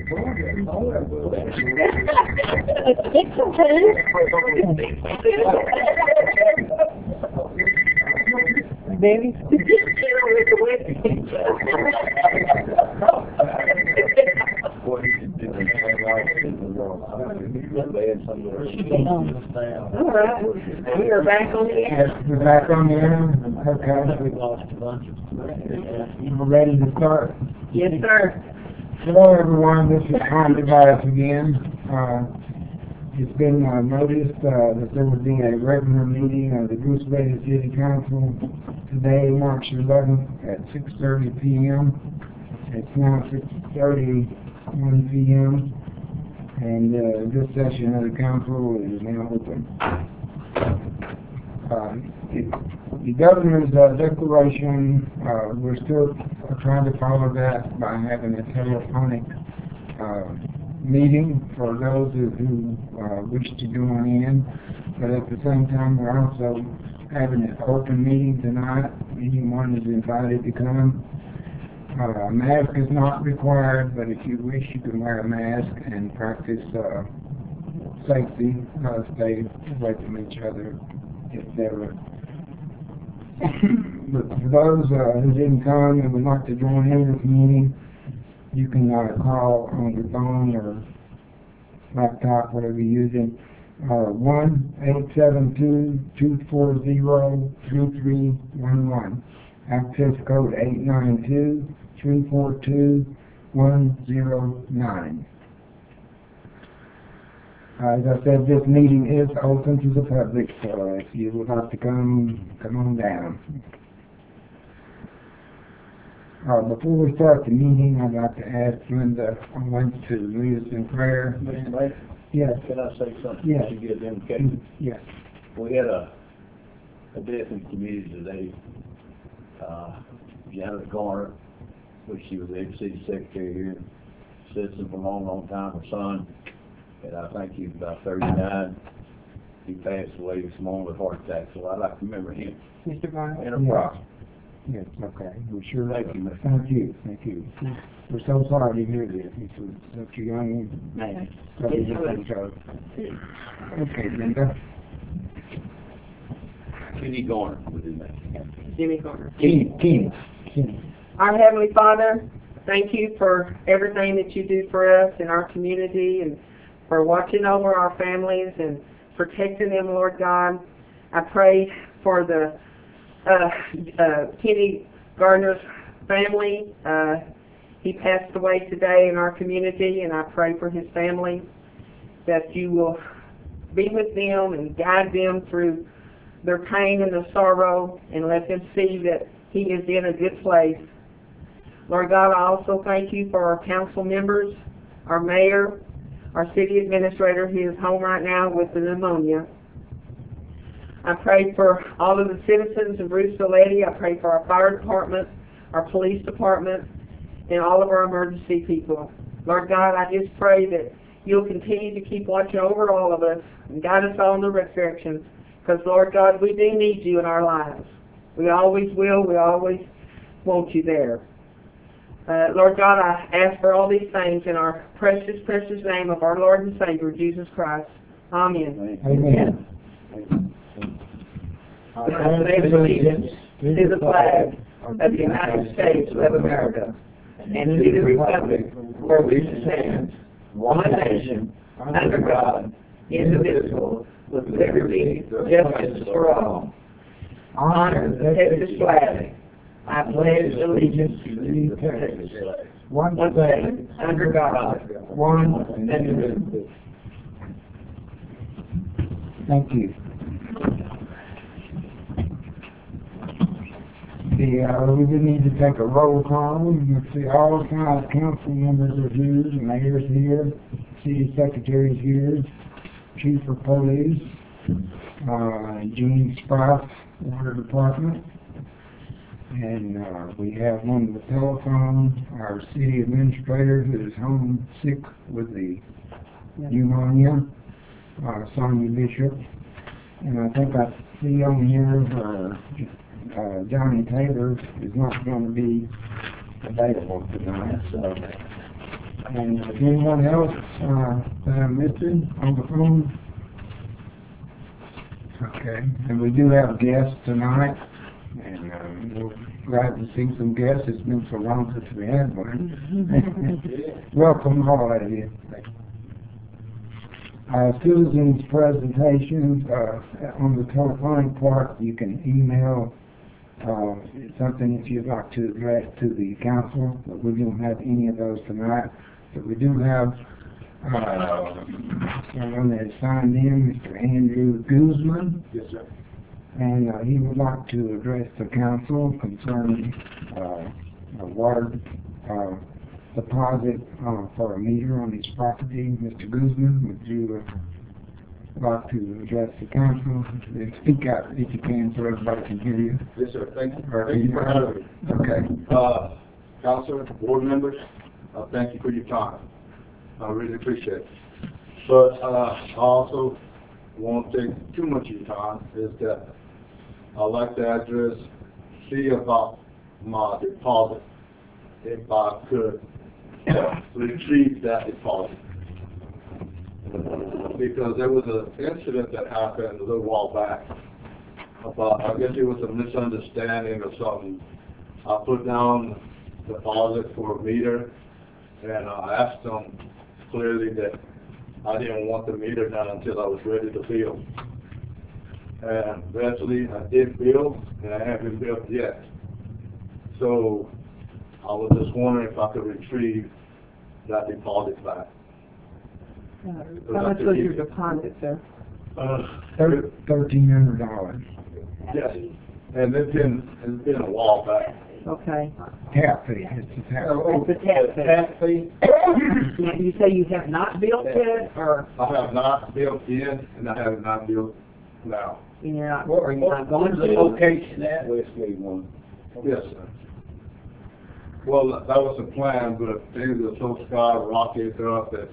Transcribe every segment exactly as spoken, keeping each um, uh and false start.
Baby. All right, we are back on the air. We're back on the air. Okay. We lost a bunch of. We're ready to start. Yes, sir. Hello, everyone. This is Tom Device again. Uh, it's been uh, noticed uh, that there will be a regular meeting of the Goose Bay City Council today, March eleventh at six thirty p m It's now six thirty-one p m and uh, this session of the council is now open. Uh, it, the governor's uh, declaration, uh, we're still trying to follow that by having a telephonic uh, meeting for those who, who uh, wish to join in, but at the same time we're also having an open meeting tonight. Anyone is invited to come. Uh, a mask is not required, but if you wish, you can wear a mask and practice uh, safety, uh, stay away from each other, et cetera. But for those uh, who didn't come and would like to join in this meeting, you can uh, call on your phone or laptop, whatever you're using, uh, one eight seven two, two four zero, three three one one. Access code eight nine two, three four two, one zero nine. Uh, as I said, this meeting is open to the public, so if you would like to come, come on down. Uh, before we start the meeting, I'd like to ask Linda Owens to lead us in prayer. Mister Mason, Yes. can I say something? Yes. To get indicated? Yes. We had a, a death in the community today. Uh, Janet Garner, which she was the city secretary here, citizen for a long, long time, her son, and I think he was about thirty-nine. He passed away this morning with a heart attack, so I'd like to remember him Mister Garner. in a Yes. process. Yes, okay. We sure Thank you, Mister Thank you, thank you. We're so sorry to hear this. He's such a young man. Yes, So, okay, Linda. Kenny Garner was his name. Jimmy Garner. Kenny, Kenny. Kenny. Our Heavenly Father, thank you for everything that you do for us in our community and for watching over our families and protecting them, Lord God. I pray for the uh, uh, Kenny Gardner's family. Uh, he passed away today in our community, and I pray for his family that you will be with them and guide them through their pain and their sorrow and let them see that he is in a good place. Lord God, I also thank you for our council members, our mayor, our city administrator who is home right now with the pneumonia. I pray for all of the citizens of Bruce Valley. I pray for our fire department, our police department, and all of our emergency people. Lord God, I just pray that you'll continue to keep watching over all of us and guide us all in the right directions. Because, Lord God, we do need you in our lives. We always will. We always want you there. Uh, Lord God, I ask for all these things in our precious, precious name of our Lord and Savior, Jesus Christ. Amen. Amen. I pledge allegiance to the flag of the United States of America and to the republic for which it stands, one nation, under God, indivisible, with liberty and justice for all. Honor the Texas flag. I pledge allegiance to the Texas flag. One One state, under God, One and indivisible. Thank you. The, uh, we would need to take a roll call. You can see all five council members are here, the mayor's here, city secretary's here, chief of police, uh, Jean Sprouse, water department, and uh, we have on the telephone our city administrator who is home sick with the pneumonia, uh, Sonia Bishop, and I think I see on here uh, uh, Johnny Taylor is not going to be available tonight, so And uh, anyone else, uh, that I'm missing on the phone? Okay, and we do have guests tonight, and, um, we're glad to see some guests. It's been so long since we had one. Welcome all of you. Uh, citizens' presentations, uh, on the telephonic part, you can email, uh, something if you'd like to address to the council, but we don't have any of those tonight. But we do have, uh, someone that signed in, Mister Andrew Guzman. Yes, sir. And, uh, he would like to address the council concerning, uh, a water, uh, deposit, uh, for a meter on his property. Mister Guzman, would you, uh, like to address the council? And speak out if you can so everybody can hear you. Yes, sir. Thank you. Thank you for having me. Okay. Uh, Councilor, board members, uh, thank you for your time. I really appreciate it. But, uh, I also won't take too much of your time, is that I'd like to address, see about my deposit, if I could retrieve that deposit. Because there was an incident that happened a little while back about, I guess it was a misunderstanding or something. I put down deposit for a meter, and I asked them clearly that I didn't want the meter done until I was ready to bill. And eventually I did bill, and I haven't billed yet. So I was just wondering if I could retrieve that deposit back. How much was your deposit, sir? Uh, Thirteen hundred dollars. yes, and it's been, it's been a while back. Okay. Tap fee, it's a tap. It's a tap fee. Tap fee, Now, you say you have not built yet, or I have not built in, and I have not built now. you're not, are you not going to? location at Westgate one? Yes, sir. Well, that was the plan, but things are so skyrocketed up that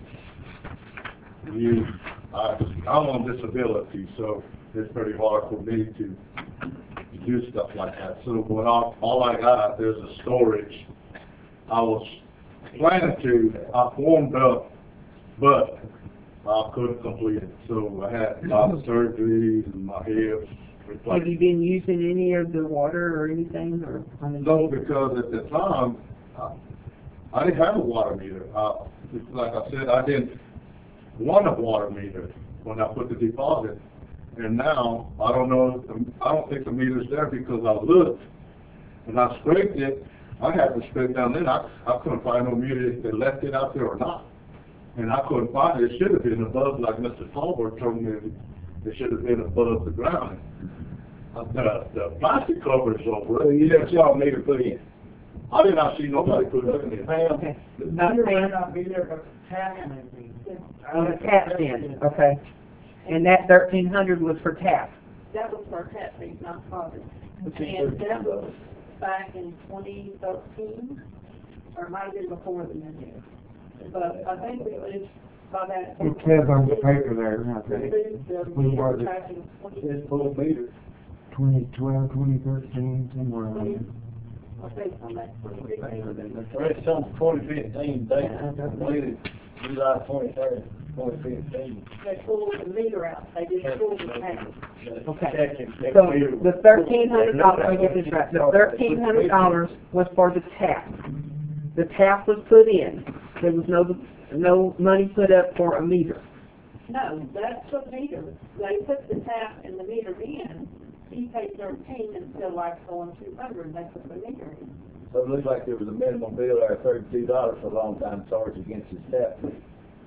you, I, I'm on disability, so it's pretty hard for me to do stuff like that. So when I, all I got, there's a storage. I was planning to, I formed up, but I couldn't complete it. So I had a lot of surgeries and my hips replaced. Have you been using any of the water or anything, or? I mean, No, because at the time, I, I didn't have a water meter. Uh, like I said, I didn't want a water meter when I put the deposit. And now, I don't know, I don't think the meter's there because I looked, and I scraped it. I had to scrape down there. I, I couldn't find no meter if they left it out there or not. And I couldn't find it. It should have been above, like Mister Tolbert told me, it should have been above the ground. Uh, The, the plastic cover is over So it. you never saw a meter put in? I did not see nobody put it in there. Okay. Not saying, not be there, but tax may be. on the tap in, okay. And that thirteen hundred was for tap. That was for tap fees, not deposit. Okay. And that was back in twenty thirteen, or it might have been before then. But I think we was by that. It says on the paper there, I think, The When was meter it? back in twenty, It's full meter. twenty twelve, twenty thirteen, somewhere around there. I think on that. It's on twenty fifteen, date completed July twenty-third, twenty fifteen. They pulled the meter out, they didn't pull the tank. Okay. So the thirteen hundred dollars, let me get this right, the thirteen hundred dollars was for the tap. The tap was put in. There was no, no money put up for a meter. No, that's the meter. They put the tap and the meter in. He paid thirteen until like going two hundred, they put the meter in. So it looks like there was a minimum bill there of thirty-two dollars for a long time charged against his tap fee.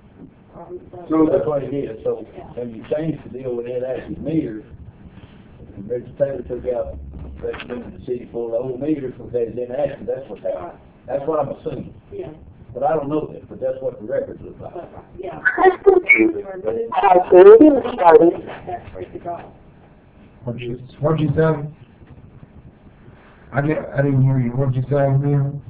So That's what it is, so when you change the deal with it as meters, and Richard Taylor took out, recommended the city for the old meters because they was in action, that's what happened. That's what I'm assuming, Yeah, but I don't know that, but that's what the records look like. but, yeah. That's pretty good. What'd you, what'd you say? I didn't, I didn't hear you. What'd you say, ma'am?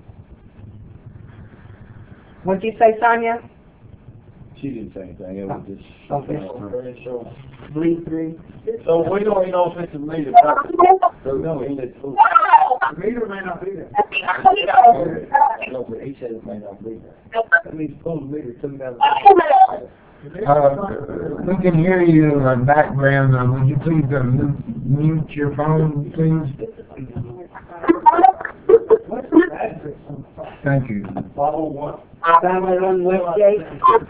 What'd you say, Sonia? She didn't say anything, it was just. Okay. So, Bleed through. so we don't even know if it's a meter. So no, he said, oh, The meter may not be there. No, but he said it may not be there. That means pull the meter, took it out of the. Uh, we can hear you in the background, uh, would you please uh, mute, mute your phone, please? What's the address on the phone? Thank you. five oh one. Five oh one Westgate.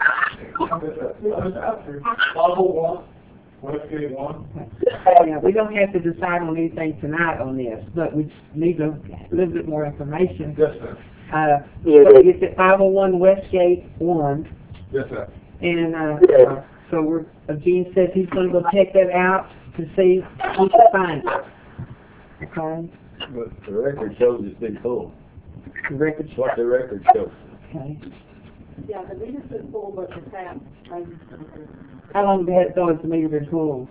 five oh one, Westgate one. Yeah, we don't have to decide on anything tonight on this, but we just need a little bit more information. Yes, sir. Uh, so it's at five oh one Westgate one, Yes, sir. and, uh, uh, so we're, uh, Gene says he's gonna go check that out to see if he can find it. Okay, But the record shows it's been full. the record, That's what the record shows. okay. Yeah, the meter's been full, but the tap, I just, How long has it, has the meter been full?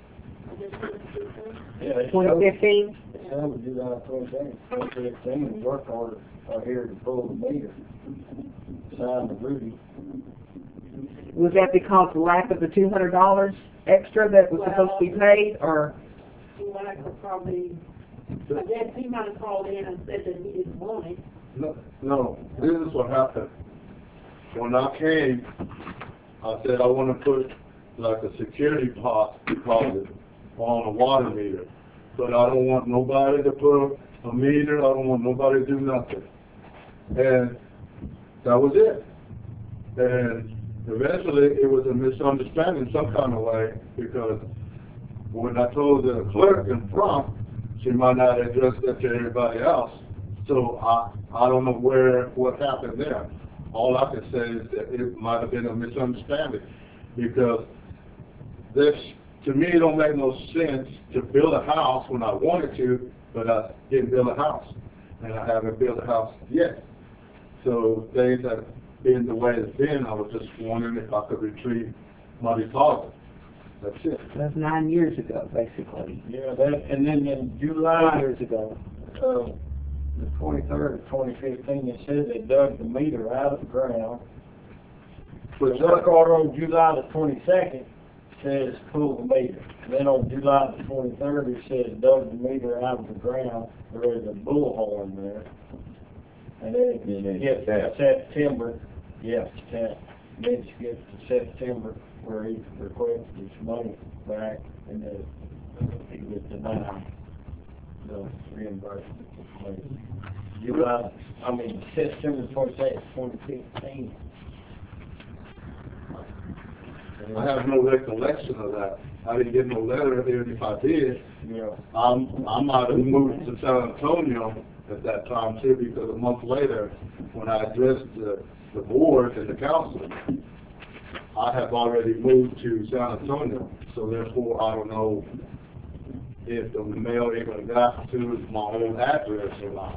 Yeah, they Twenty showed, fifteen? they showed it July twenty-second, twenty fifteen, and work order are here to pull the meter. Signed the Rudy. Was that because of the lack of the two hundred dollars extra that was supposed to be paid, or? like, probably, I guess he might have called in and said that he didn't want it. No, no, this is what happened. When I came, I said I want to put like a security deposit deposit on a water meter. But I don't want nobody to put a meter, I don't want nobody to do nothing. And that was it. And eventually it was a misunderstanding some kind of way, because when I told the clerk in front, she might not address that to everybody else. So I, I don't know where, what happened there. All I can say is that it might have been a misunderstanding, because this, to me, it don't make no sense to build a house when I wanted to, but I didn't build a house, and I haven't built a house yet. So things have been the way it's been. I was just wondering if I could retrieve my deposit. That's it. That's nine years ago, basically. Yeah, that, and then in Five July, years ago. uh, the twenty-third of twenty fifteen, it said they dug the meter out of the ground. The But work order on July the twenty-second says pull the meter. Then on July the twenty-third, it says dug the meter out of the ground. There is a bullhorn there. And then it gets to September, yes, ten, then it gets to September where he requests his money back, and then he gets denied the reimbursement. July, I mean, September twenty-second, twenty fifteen. I have no recollection of that. I didn't get no letter, and if I did, Yeah. I'm, I might have moved to San Antonio at that time too, because a month later, when I addressed the, the board and the council, I have already moved to San Antonio, so therefore I don't know if the mail even got to my old address or not.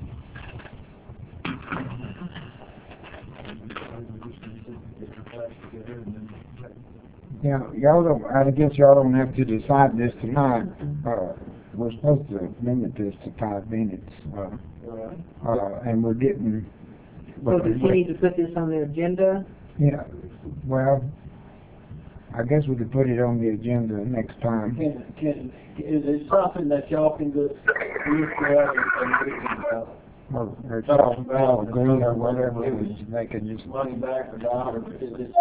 Yeah, y'all don't, I guess y'all don't have to decide this tonight. Uh, we're supposed to limit this to five minutes, uh, uh, and we're getting. So does he need to put this on the agenda? Yeah, well, I guess we could put it on the agenda next time. Can, can, is it something that y'all can just look at and we can, uh, Or, or talk about green or whatever, it is, they can just. money back or not, or is it?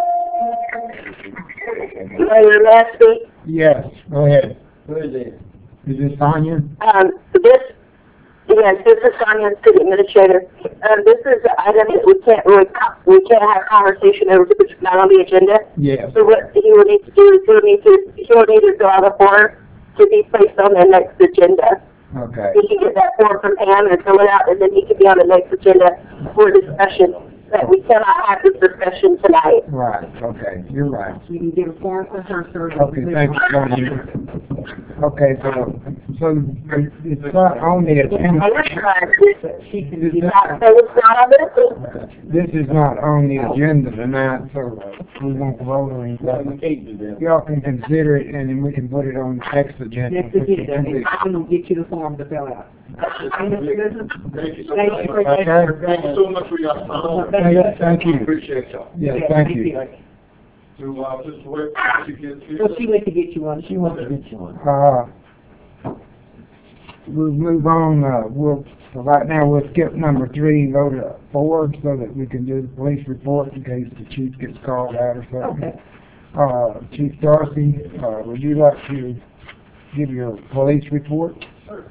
Mayor, may I speak? Yes, go ahead. Who is it? Is this Sonia? Um, this, yes, this is Sonia, City Administrator. Um, this is an item that we can't really, we can't have conversation over because it's not on the agenda. Yes. So what he will need to do is he will need to, he will need to fill out a form to be placed on the next agenda. Okay. He can get that form from Pam and fill it out, and then he can be on the next agenda for discussion. But we cannot have this discussion tonight. Right, okay, you're right. You can get a form for her, sir. Okay, thank you, Sonia. Okay, so, so it's not on the agenda. She can Is get that- Not, so it's not on this. This is not on the agenda tonight, so we won't vote on it. Y'all can consider it, and then we can put it on the next agenda. next agenda, and I'm gonna get you the form to fill out. Okay, Mister Goodman? Thank you so Thank much. you for Okay. Thank you so much for your time. Thank you. Thank you. Appreciate y'all. Yes, Yeah, thank you. To, uh, just wait till she gets here. Well, she went to get you one, she wants to get you one. Uh, we'll move on, uh, we'll, so right now we'll skip number three, go to four, so that we can do the police report in case the chief gets called out or something. Okay. Uh, Chief Darcy, uh, would you like to give your police report? Sure.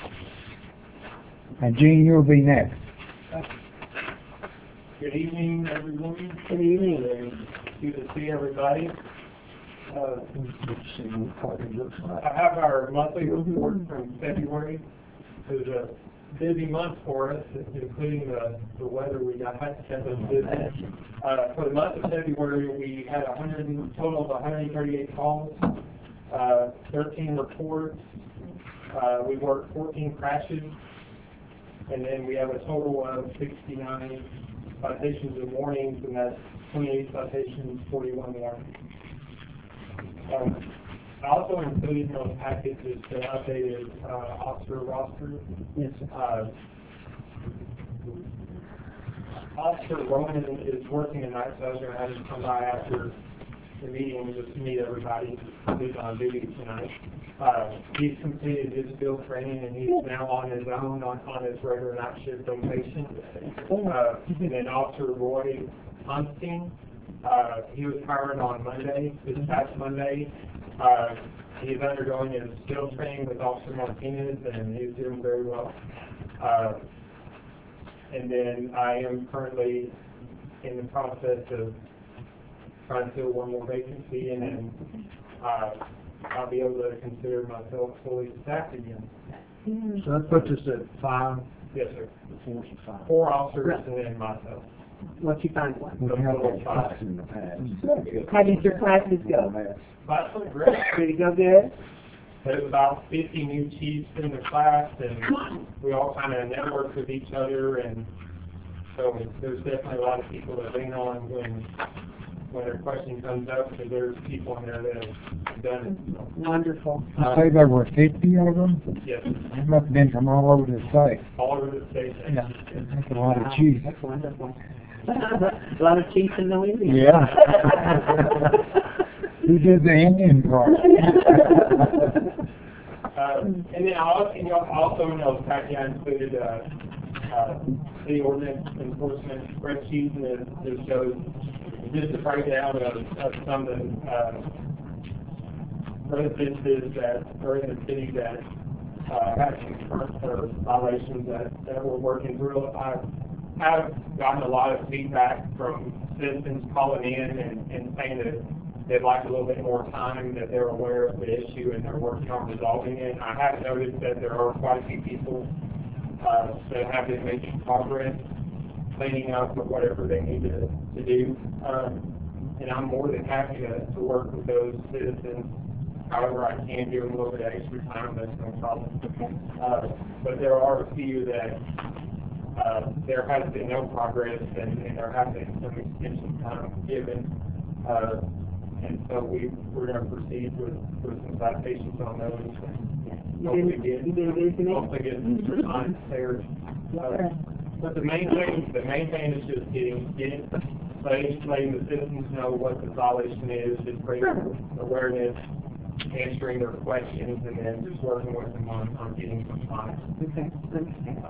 And Gene, you'll be next. Good evening, everyone. Good evening. And good to see everybody. Uh, I have our monthly report from February. It was a busy month for us, including the, the weather we got kept us busy. Uh, for the month of February, we had a hundred, total of one hundred thirty-eight calls, uh, thirteen reports. Uh, we worked fourteen crashes, and then we have a total of sixty-nine citations and warnings, and that's twenty-eight citations, forty-one warnings. Um, I also included in those packages the updated uh, officer roster. Yes, sir. Uh, Officer Roman is working tonight, so I was going to have him come by after the meeting just to meet everybody who's on duty tonight. Uh, he's completed his field training and he's now on his own on, on his regular night shift rotation. Uh, and then Officer Roy Hunstein, uh, he was hired on Monday, this past Monday. Uh, he's undergoing his field training with Officer Martinez and he's doing very well. Uh, and then I am currently in the process of trying to fill one more vacancy, and then uh, I'll be able to consider myself fully staffed again. So that puts us at five, Yes, sir. four, five. Four officers and then myself. Once you find one. We have Total of five. in the past. How did your classes go? Class went great. Did it go good? There's about fifty new chiefs in the class, and we all kind of network with each other, and so there's definitely a lot of people that lean on when when a question comes up, because there's people in there that have done it. So, Wonderful. You say there were fifty of them? yes, They must have been from all over the state. all over the state. Yeah. That's a lot of chiefs. That's wonderful. A lot of chiefs in the Indian. Yeah. Who did the Indian part? Uh, and then I also, you know, also in those package I included uh, uh, the ordinance enforcement spreadsheet, and it just shows just a breakdown of, of some of the uh, residences that are in the city that uh, have concurrent or violations that, that we're working through. I have gotten a lot of feedback from citizens calling in and, and saying that they'd like a little bit more time, that they're aware of the issue and they're working on resolving it. I have noticed that there are quite a few people uh, that have been making progress, cleaning up or whatever they need to, to do. Um, and I'm more than happy to, to work with those citizens. However, I can give them a little bit of extra time, that's no problem. Uh, but there are a few that uh, there has been no progress, and, and there has been some extension time given. Uh, And so we, we're going to proceed with, with some citations on those. And hopefully get, You been busy? hopefully get some time there. Uh, but the main thing, the main thing is just getting, getting, letting, letting the citizens know what the violation is, just bringing awareness, answering their questions, and then just working with them on, on getting some time. Okay, understand.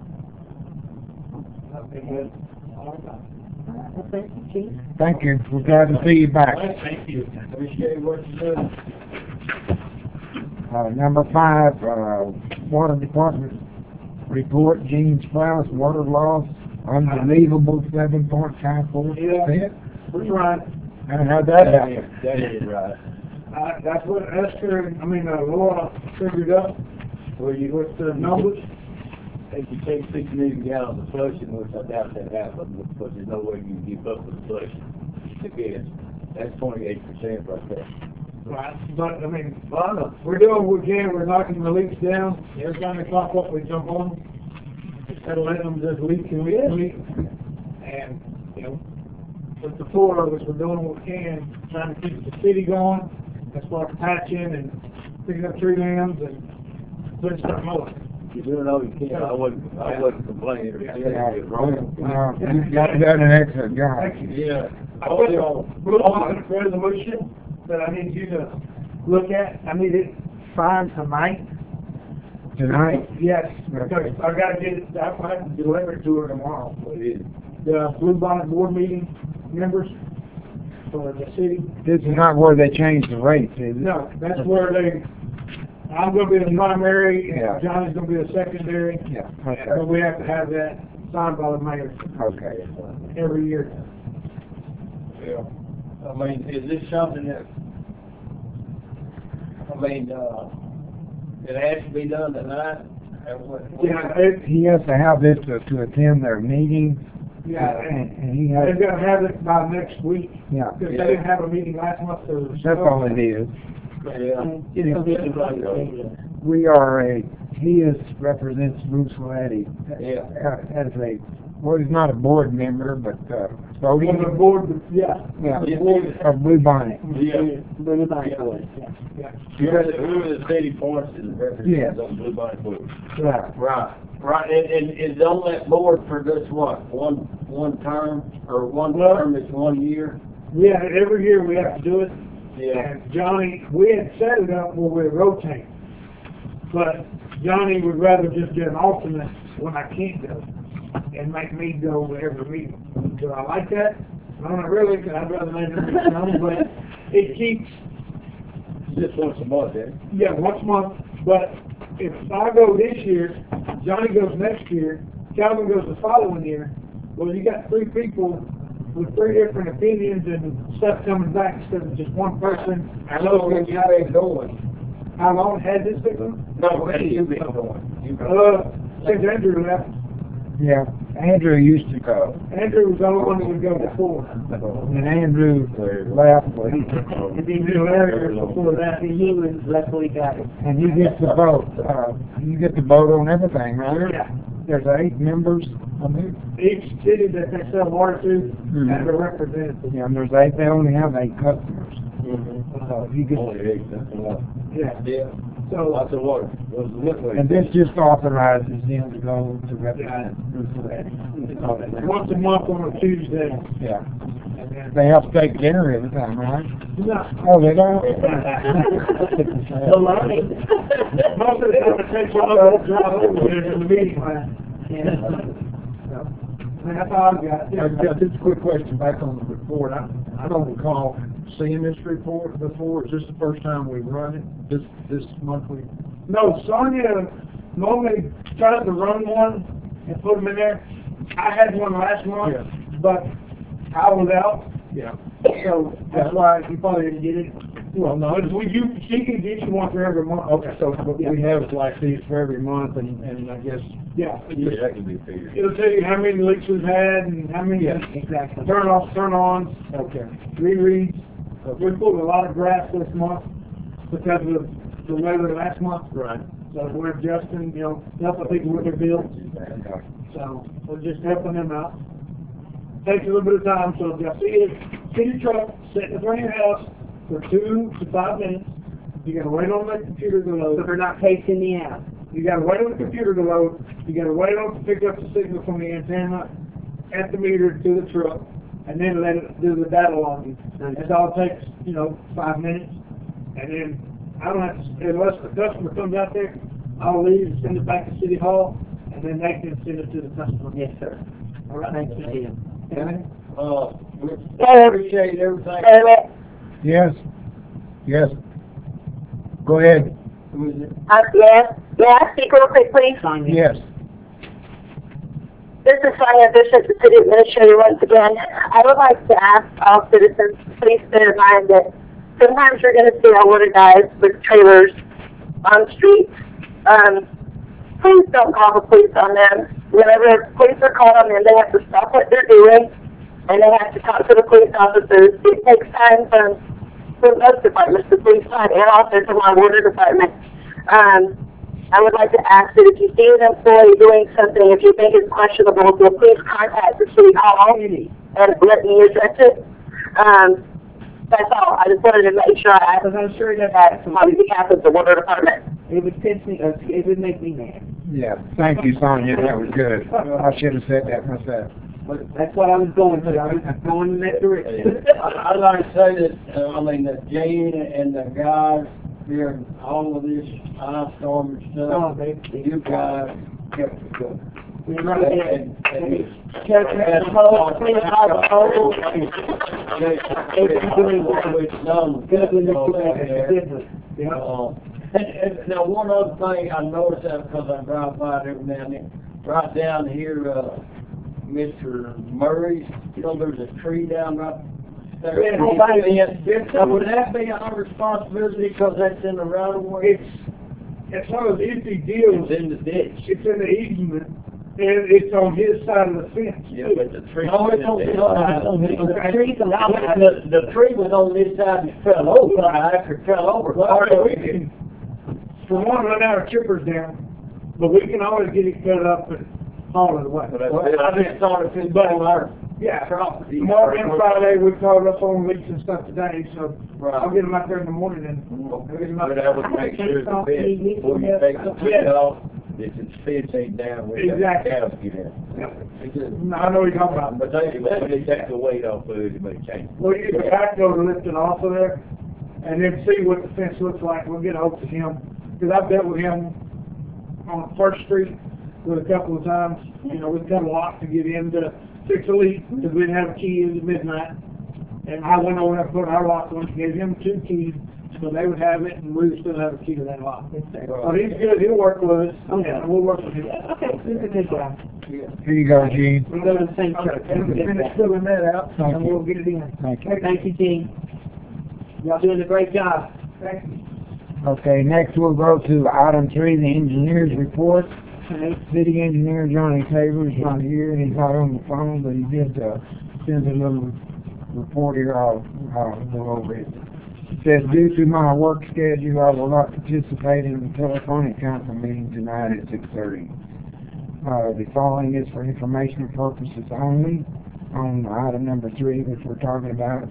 I think that's all I got. Well, thank you, Chief. Thank you. We're glad to see you back. Thank you. Appreciate what you do. Uh, number five, uh, Water Department report, Gene Sprouse, water loss, unbelievable seven point five four percent. That's right. And how'd that happen? That is right. Uh, that's what Esther, I mean, uh, Laura figured up. Well, you looked at the numbers. If you take six million gallons of flushing, which I doubt that happened, but there's no way you can keep up with the flushing. Again, that's twenty-eight percent right there. Right, but, I mean, well, we're doing what we can, we're knocking the leaks down. Every time they pop up, we jump on them. Instead of letting them just leak and leak and leak. And, you know, with the four of us, we're doing what we can, trying to keep the city going. That's why we're patching and picking up tree limbs and putting stuff mowing. You're doing all you can. I wasn't, I wasn't complaining. Yeah, uh, you've got done an excellent job. Yeah. I put on a resolution that I need you to look at. I need it signed tonight tonight? Yes, because I gotta get it, I have to deliver it to her tomorrow. The Blue Bonnet Board meeting members for the city. This is not where they changed the rates, is it? No, that's where they, I'm gonna be the primary, Yeah. and Johnny's gonna be the secondary. Yeah, But okay, we have to have that signed by the mayor okay. every year. Yeah. I mean, is this something that, I mean, uh, it has to be done tonight? And what- Yeah, it, He has to have this to, to attend their meetings. yeah, And, and and he has, they're gonna have it by next week, yeah, because they didn't have a meeting last month, so. that's all it is. Yeah. We are a, he is, represents Bruce Letty Yeah. as a, well, he's not a board member, but, uh, voting. On the board, yeah. Yeah, Yeah. of Blue Bonnet. Yeah. Blue Bonnet Board. Yeah. You got who the city points is Yes. representatives on Blue Bonnet Board. Right. Right, right, and, and is on that board for this what, one, one term, or one Well- term is one year? Yeah, every year we have to do it. Yeah. And Johnny, we had set it up where we rotate. But Johnny would rather just get an alternate when I can't go and make me go to every meeting. Do I like that? No, not really, because I'd rather make it known, but it keeps, Just once a month, eh? yeah, once a month. But if I go this year, Johnny goes next year, Calvin goes the following year, well, you got three people with three different opinions and stuff coming back instead of just one person. How long have you been going? How long has this been going? No, have you been going? You been- Uh, since Andrew left. Yeah, Andrew used to go, Andrew was the only one that would go before. and Andrew left, well, he, And he knew Andrew before that. And he was luckily got it. and he gets to vote, uh, you get to vote on everything, right? Yeah. There's eight members, I mean, Each city that they sell water to has a representative. yeah, and there's eight, they only have eight customers. Mhm. So if you get, Only eight, that's a lot. Yeah. Yeah, So, lots of water. Those liquid. and this just authorizes them to go to represent Bruce Letty. once a month on a Tuesday. Yeah, And then, they have steak dinner every time, right? no, Oh, they don't? Baloney. most of the time it takes one of us to drive over there in the meeting. So, I mean, that's all I've got. Yeah, yeah, just a quick question back on the report. I, I don't recall seeing this report before. Is this the first time we've run it, this, this monthly? No, Sonia normally tries to run one and put them in there. I had one last month, Yeah. but I was out, Yeah. so that's why you probably didn't get it. Well, no, But we, you, she can get you one for every month. okay, so but we have like these for every month and, and I guess, Yeah. Yeah, that can be figured. It'll tell you how many leaks we've had and how many Yeah. exactly. turn offs, turn ons, okay. rereads. We pulled a lot of grass this month because of the weather last month. Right. So we're adjusting, you know, helping people with their bills. So we're just helping them out. Takes a little bit of time, so if you see a city truck sitting in front of your house for two to five minutes, you gotta wait on the computer to load. So they're not pacing me out. You gotta wait on the computer to load. You gotta wait on it to pick up the signal from the antenna at the meter to the truck, and then let it do the data logging. It all takes, you know, five minutes, and then I don't have to, unless the customer comes out there, I'll leave, send it back to City Hall, and then they can send it to the customer. Yes, sir. All right. Thank you, Jim. Okay. Uh, we Uh, appreciate everything. uh, Yes, yes. Go ahead, Who is it? uh, yeah, may I speak real quick, please? Sonia. yes. This is Sonia Bishop, the city administrator once again. I would like to ask all citizens, please bear in mind that sometimes you're gonna see our water guys with trailers on streets. Um, please don't call the police on them. Whenever police are called on them, they have to stop what they're doing, and they have to talk to the police officers. It takes time from, from most departments, the police side, and also from our water department. Um, I would like to ask that if you see an employee doing something, if you think it's questionable, to please contact the city hall and let me address it. Um, that's all. I just wanted to make sure I Because I'm sure that that on behalf of the water department. it would piss me, uh, it would make me mad. Yeah, thank you, Sonia, that was good. I should have said that myself. But that's what I was going to. I was going in that direction. I- I'd like to say that, uh, I mean, that Jane and the guys during all of this ice storm and Oh, stuff, they- you guys kept it going. We run it in. And- and it's- Check the hole, clean all the holes. It's done. Good when you All put that that there. different. Yeah. Uh, And, and now one other thing, I noticed that because I drive by it every now and then, right down here, uh, Mister Murray's, you know, there's a tree down right there. Yeah, Well, right. yes. Now, would that be our responsibility because that's in the right of way? It's, it's one of those empty deals. It's in the ditch. It's in the easement, and it's on his side of the fence. Yeah, but the tree. No, it's on the other side. The trees are out. The, the tree was on this side and fell over, after it fell over. Well, we can, for one, run our chippers down, but we can always get it cut up and haul it away. Well, I just thought if it's on our Yeah, property. tomorrow and Friday, we called up on leaks and stuff today, so Right. I'll get them out there in the morning and. get 'em out But I would make sure the fence, before you take the tree off, that the fence ain't down where the Exactly. cows get in. No, I know what you're talking about. But they, when they take the weight off of it, it may change. We'll use the backhoe to lift it off of there, and then see what the fence looks like. We'll get ahold of him, because I've dealt with him on First Street with a couple of times. You know, we've got a lock to get in to fix a leak, because we didn't have a key at midnight. And I went over and put our lock on, gave him two keys, so they would have it, and we would still have a key to that lock. So he's good, he'll work with us, and we'll work with him. Okay, this is a good job. Here you go, Gene. We go to the same church. And we'll finish filling that out, Thank and you. we'll get it in. Thank you. Thank you, Gene. Y'all doing a great job. Thank you. Okay, next we'll go to item three, the engineer's report. City engineer Johnny Tabor is not here, and he's not on the phone, but he did, uh, send a little report here. I'll, I'll go over it. It says, due to my work schedule, I will not participate in the telephonic council meeting tonight at six thirty. Uh, the following is for informational purposes only on item number three, which we're talking about.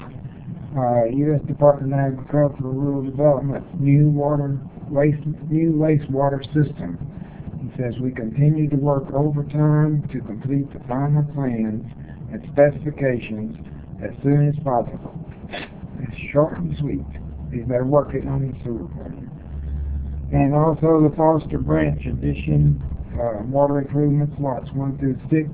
Uh, U S Department of Agriculture Rural Development, new water, waste, new wastewater system. It says we continue to work overtime to complete the final plans and specifications as soon as possible. It's short and sweet. He's better work it on his sewer plan. And also the Foster Branch Addition, uh, water improvements, lots one through six.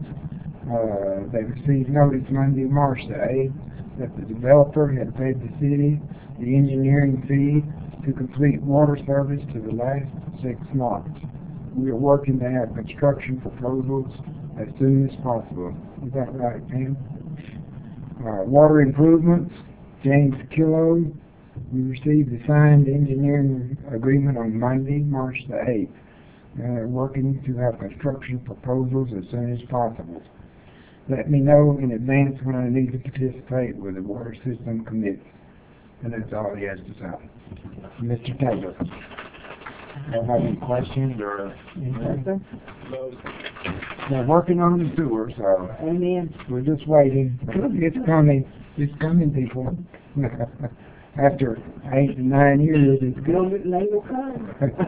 Uh, they received notice Monday, March the eighth, that the developer had paid the city the engineering fee to complete water service to the last six lots. We are working to have construction proposals as soon as possible. Is that right, Pam? Uh, water improvements, James Kilo. We received the signed engineering agreement on Monday, March the eighth. Uh, working to have construction proposals as soon as possible. Let me know in advance when I need to participate with the water system committee. And that's all he has to say. Mister Taylor. Don't have any questions or anything? They're working on the sewer, so Amen. we're just waiting. It's coming. It's coming, people. After eight to nine years, it's Build it and they will come.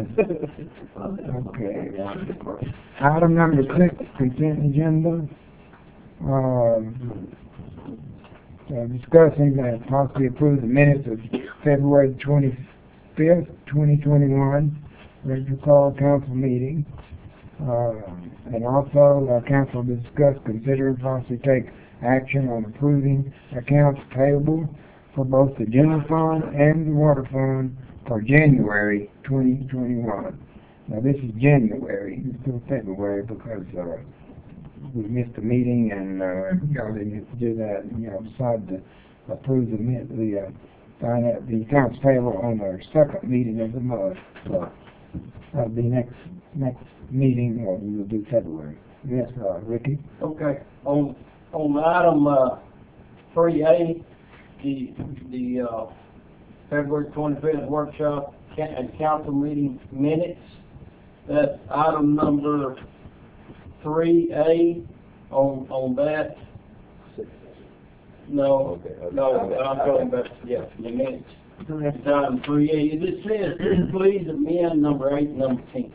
okay. Item number six, consent agenda. Um, uh, discussing and possibly approve the minutes of February twenty-fifth, twenty twenty-one, regular call council meeting. Uh, and also, uh, council discuss, consider, and possibly take action on approving accounts payable for both the general fund and the water fund for January twenty twenty-one. Now this is January, it's still February because, uh, we missed a meeting and, uh, y'all didn't get to do that, and y'all decided to approve the, mi- the, uh, find out the accounts payable on our second meeting of the month. So, that'll be next, next meeting, or we will do February. Yes, uh, Ricky? Okay, on, on item, uh, three A, the, the, uh, February twenty-fifth workshop ca- and council meeting minutes, that's item number three A, on, on that. No, Okay, okay. no, I'm talking about, yeah, the minutes. It's item three A, it says, please amend number eight, and number ten.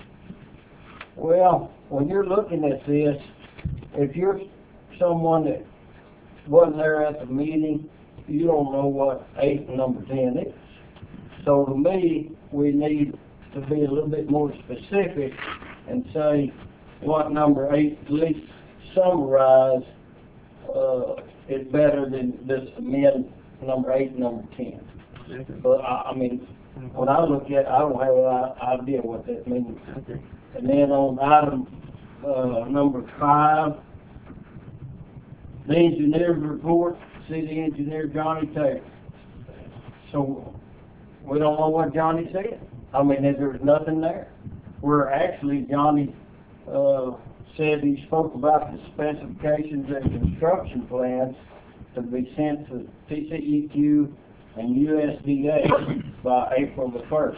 Well, when you're looking at this, if you're someone that wasn't there at the meeting, you don't know what eight and number ten is. So to me, we need to be a little bit more specific and say what number eight, at least summarize, uh, is better than this amend number eight and number ten. But I, I mean, when I look at it, I don't have an idea what that means. And then on item, uh, number five, the engineer's report, city engineer Johnny Taylor. So, we don't know what Johnny said. I mean, there's nothing there. Where actually Johnny, uh, said he spoke about the specifications and construction plans to be sent to T C E Q and U S D A by April the first.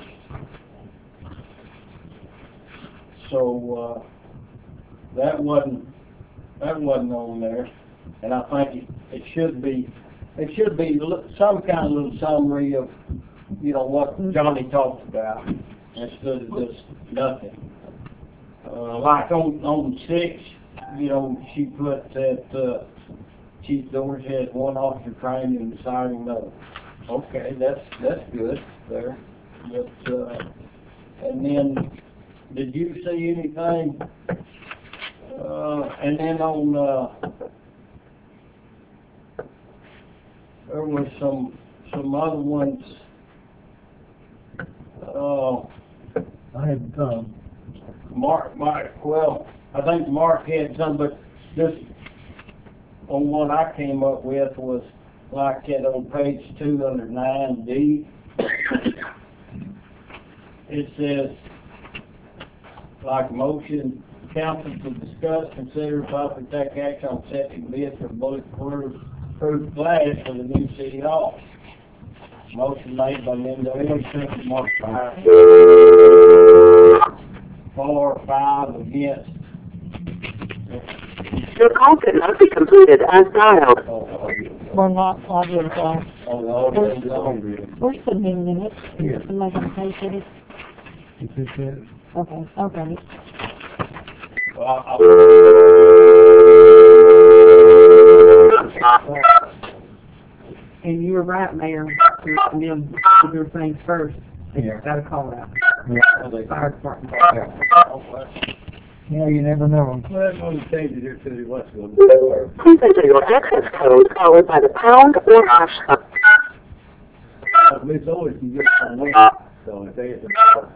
So, uh, that wasn't, that wasn't on there. And I think it, it should be, it should be some kind of little summary of, you know, what Johnny talked about, instead of just nothing. Uh, like on, on six, you know, she put that, uh, Chief Doors has one officer trained in deciding no. Okay, that's, that's good there. But, uh, and then, did you see anything, uh, and then on, uh, there was some, some other ones, uh, I had, um, Mark, Mark, well, I think Mark had some, but just on what I came up with was like it on page two under nine D. It says, like motion, council to discuss, consider, possibly take action on setting bids for bulletproof proof glass for the new city hall. Motion made by Linda Ellis, second Mark Fire. Four, five against. Your call could not be completed as dialed. We're not logging on. Oh, no, We're submitting minutes. I'm not gonna pay for it. Is this it? Okay, okay. And you were right, Mayor, and them do their things first. They Yeah. got a call out. Yeah. Fire department. Yeah. Yeah, you never know. Well, that's one of the changes here to the West Coast. Please enter your access code followed by the pound or hash sign. It's always can get on way, so I think it's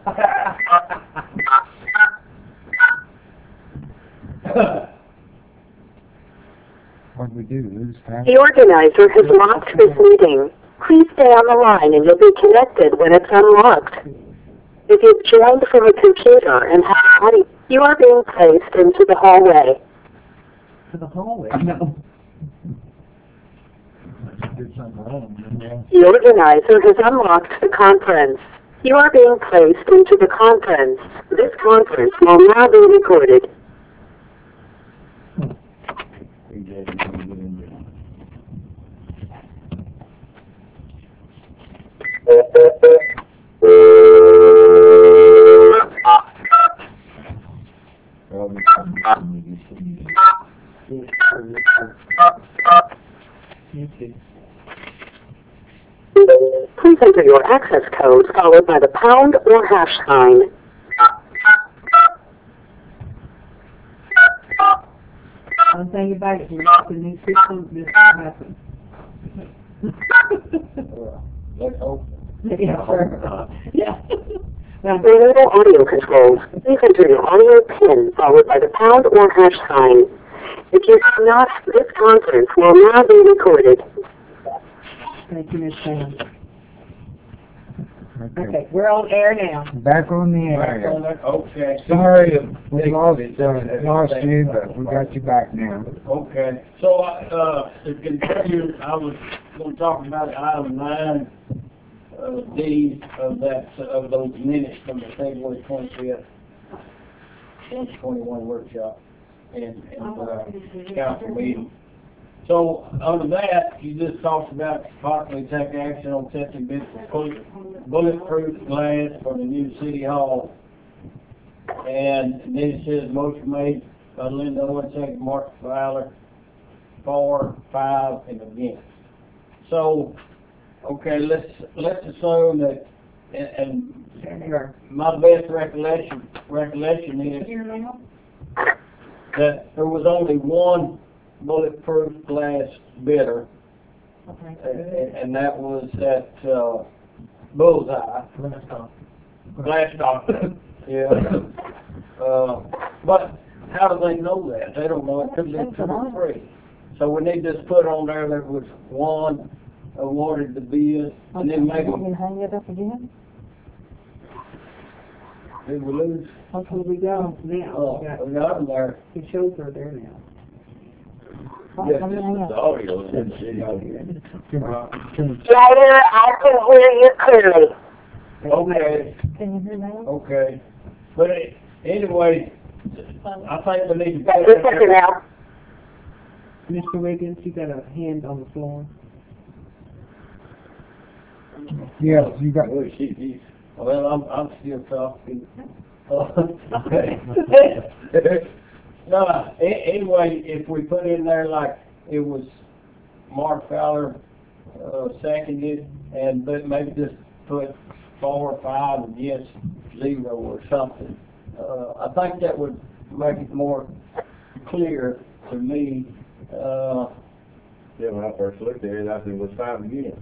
a... What we do, lose half? The organizer has locked this meeting. Please stay on the line and you'll be connected when it's unlocked. If you've joined from a computer and have audio, you are being placed into the hallway. To the hallway. No. did something wrong, didn't I? The organizer has unlocked the conference. You are being placed into the conference. This conference will now be recorded. Please enter your access code followed by the pound or hash sign. One thing about it, you're not the new system, this will happen. Let's hope. Yeah, sure. Yeah. Now, Enable audio controls. Please enter your audio pin followed by the pound or hash sign. If you have not, this conference will now be recorded. thank you, Miz Sam. Okay. Okay, we're on air now. Back on the Back on air. that, okay. Sorry, we lost, uh, lost you, but we got you back now. Okay, so, uh, to continue, I was going to talk about item nine, uh, D of that, of those minutes from the February twenty-fifth, twenty twenty-one workshop and, and, uh, council meeting. So, under that, you just talked about possibly take action on setting bids for bulletproof glass for the new city hall. And then it says motion made by Linda Owen, second Mark Fowler, four, five, and against. So, okay, let's, let's assume that and, and my best recollection, recollection is that there was only one bulletproof glass bidder, Okay. and, and that was at, uh, Bullseye. Glass doctor. Yeah. Uh, but how do they know that? They don't know it because they took it free. So we need to just put on there that was one awarded the bid, and then maybe, Want me to hang it up again? did we lose? Hopefully we go now. Oh, we got them there. It shows her there now. Yes, Let me hang The up. audio is in the city. Ryder, I can hear you clearly. Okay, Can you hear now? okay. But eh, anyway, I think we need to Just put a second now. Mister Wiggins, you got a hand on the floor. Yes, you got, Oh, she, he's, Well, I'm, I'm still talking. Okay. No, a- anyway, if we put in there like it was Mark Fowler, uh, seconded, and but maybe just put four or five against zero or something. Uh, I think that would make it more clear to me, uh, yeah, when I first looked at it, I said, it was five again.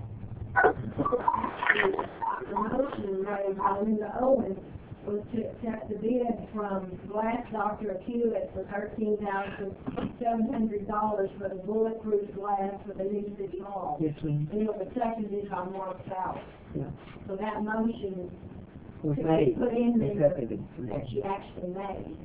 The motion made by Linda Owens was to accept the bid from Glass Doctor of Hewitt for thirteen thousand seven hundred dollars for the bulletproof glass for the new city hall. Yes, ma'am. And it was seconded by Mark Fowler. Yeah. So that motion Was to be made. put in there Accepted. that she actually made.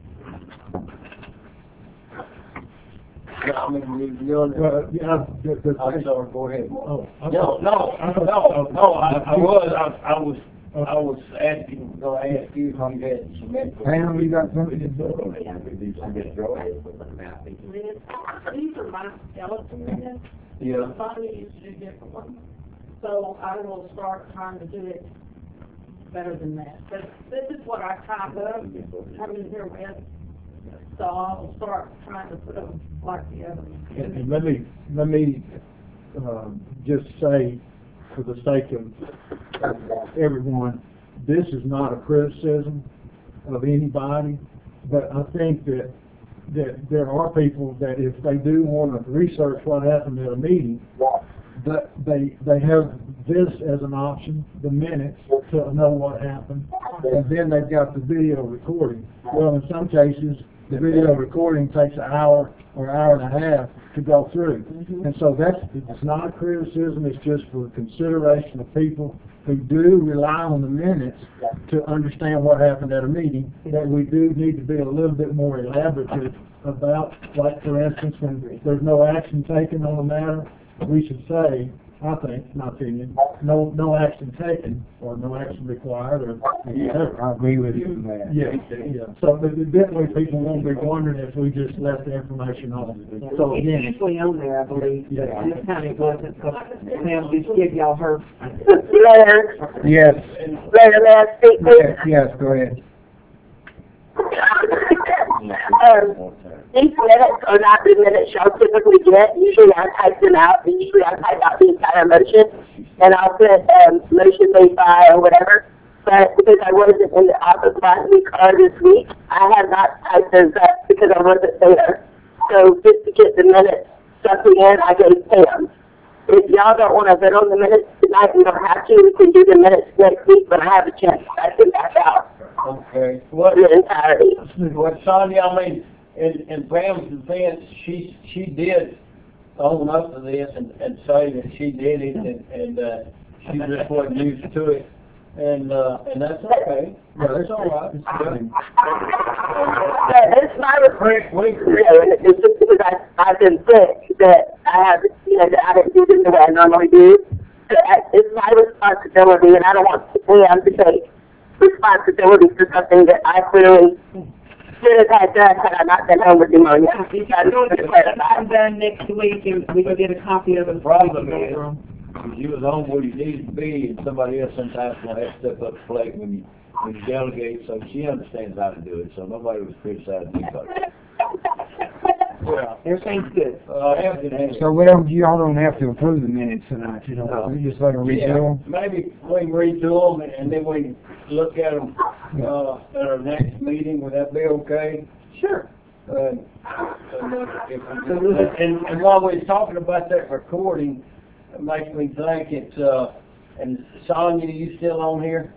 I mean, you, you know, Well, yeah, the, the, I'm sorry, go ahead. oh, I'm No, sorry. no, no, no, I, I was, I, I was, I was asking, gonna ask you if you had some input. Pam, you got something? These some get drawing. These are my skeleton minutes. Yeah. Somebody used to do different ones. So I will start trying to do it better than that. But this is what I type up, having here with. So I'll start trying to put them like the other ones. And and let me, let me, um, just say, for the sake of of everyone, this is not a criticism of anybody, but I think that, that there are people that if they do want to research what happened at a meeting, that they, they have this as an option, the minutes, to know what happened, and then they've got the video recording. Well, in some cases, the video recording takes an hour or hour and a half to go through. And so that's, it's not a criticism, it's just for consideration of people who do rely on the minutes to understand what happened at a meeting, that we do need to be a little bit more elaborative about, like, for instance, when there's no action taken on a matter, we should say, I think, my opinion, no, no action taken, or no action required, or whatever. I agree with you on that. Yeah, yeah, so that that way people won't be wondering if we just left the information on. So It's again, usually on there, I believe, but this time it wasn't, so Pam, just give y'all her. Mayor, Yes, Mayor, may I speak, please? yes, yes, go ahead. Um, these minutes are not the minutes y'all typically get. Usually I type them out, and usually I type out the entire motion, and I'll put, um, motion made by or whatever. But because I wasn't in the office last week or this week, I have not typed those up because I wasn't there. So just to get the minutes something in, I gave Pam. If y'all don't want to vote on the minutes tonight, we don't have to. We can do the minutes next week, but I have a chance to type them back out Okay. What, for the entirety. what Sonia, I mean, in, in Pam's defense, she, she did own up to this and, and say that she did it and, and, uh, she just wasn't used to it. And, uh, and that's okay. That's all right. It's good. But it's my Frank, we, you know, and it's just because I, I've been sick that I have, you know, that I didn't do it the way I normally do. So I, it's my responsibility, and I don't want Pam to take responsibility for something that I clearly should have had done had I not been home with pneumonia. If you're doing it, I'm done next week, and we can get a copy of it. The problem is, if you was home where you needed to be, and somebody else sometimes will have to step up to the plate when you, when you delegate, so she understands how to do it, so nobody was criticizing anybody. Yeah. Everything's good. Uh, have been had. So we don't, you all don't have to approve the minutes tonight, you No. know, we just let them read Yeah, them. maybe we can read through them and then we can look at them, Yeah. uh, at our next meeting. Would that be okay? Sure. Uh, and, if we- and, and while we was talking about that recording, it makes me think it's, uh, and Sonia, you still on here?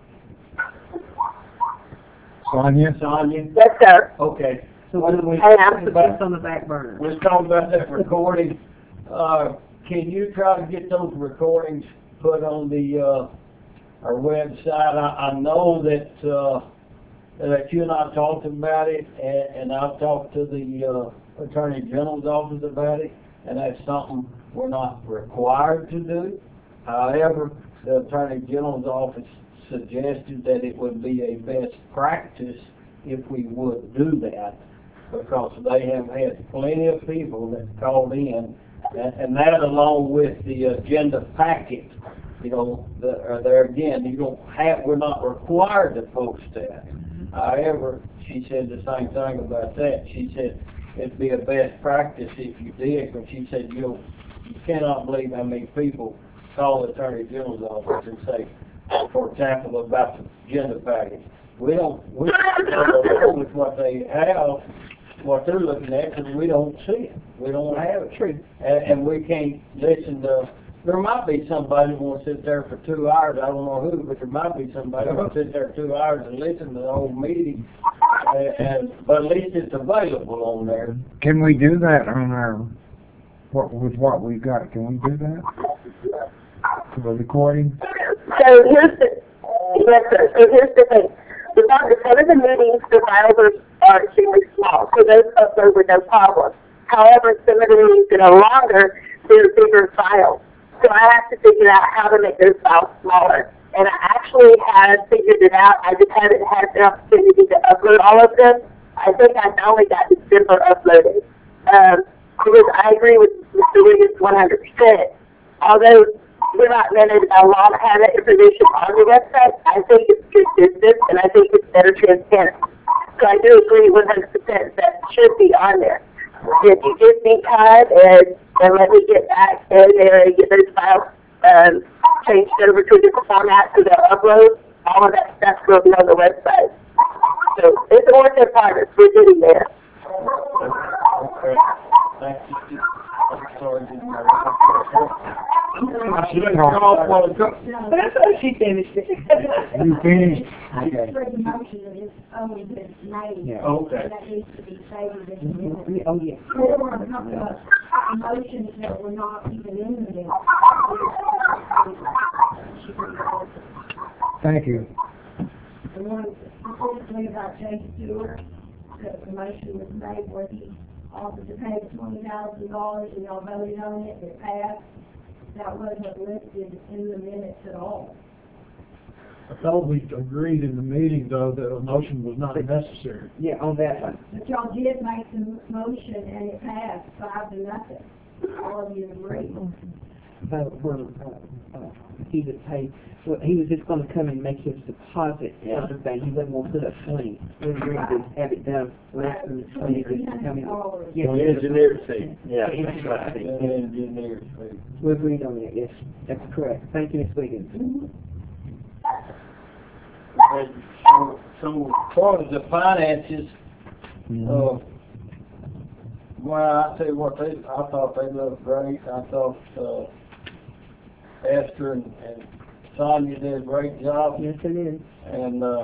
Sonia? Sonia? Yes, sir. Okay. So what do we, I am. put this on the back burner? We're talking about that recording. Uh, can you try to get those recordings put on the, uh, our website? I, I know that, uh, that you and I talked about it, and, and I've talked to the, uh, Attorney General's office about it, and that's something we're not required to do. However, the Attorney General's office suggested that it would be a best practice if we would do that, because they have had plenty of people that called in, and, and that along with the agenda packet, you know, the, uh, there again, you don't have, we're not required to post that. However, she said the same thing about that. She said it'd be a best practice if you did, but she said you you cannot believe how many people call the Attorney General's office and say, for example, about the agenda package. We don't, we don't know with what they have, what they're looking at, because we don't see it. We don't have it. True. And, and we can't listen to, there might be somebody who wants to sit there for two hours, I don't know who, but there might be somebody who wants to sit there two hours and listen to the whole meeting, and, and, but at least it's available on there. Can we do that on our, what, with what we've got, can we do that? For the recording? So here's the, yes, sir. So here's the thing. The part, some of the meetings, the files are, are extremely small, so those upload with no problem. However, some of the meetings that are longer, they're bigger files. So I have to figure out how to make those files smaller. And I actually have figured it out. I just haven't had the opportunity to upload all of them. I think I only got December uploaded. Um, because I agree with Mister Wiggins one hundred percent. Although we're not mandated by law to have that information on the website, I think it's good business and I think it's better transparent. So I do agree one hundred percent that should be on there. If you give me time and, and let me get back in there and get those files um, changed over to a different format so they'll upload, all of that stuff will be on the website. So it's a work in progress. We're getting there. Okay. Thank you. I'm sorry. I should have called for the co- But I thought she finished it. You finished? I Okay. just read the motion that it's only been made. Yeah. Okay. That needs to be stated in the minutes. Oh, yeah. There were a couple of motions that were not even in the minutes. Thank you. The one specifically about Jay Stewart, that the motion was made where he offered to pay twenty thousand dollars and y'all voted on it, it passed. That wasn't listed in the minutes at all. I thought we agreed in the meeting, though, that a motion was not necessary. Yeah, on that one. But y'all did make the motion and it passed five to nothing. All of you agreed. But, well, uh, uh, he would pay, well, he was just gonna come and make his deposit and everything, he wasn't gonna put up twenty. We agreed to have it done less than twenty, just to come in. Yes. The engineer fee. Yeah. And engineers, please. We agreed on that, yes, that's correct. Thank you, Miz Wiggins. And so, so as far as the finances, uh, well, I tell you what, they, I thought they looked great. I thought, uh, Esther and, and Sonia did a great job. Yes, it is. And, uh,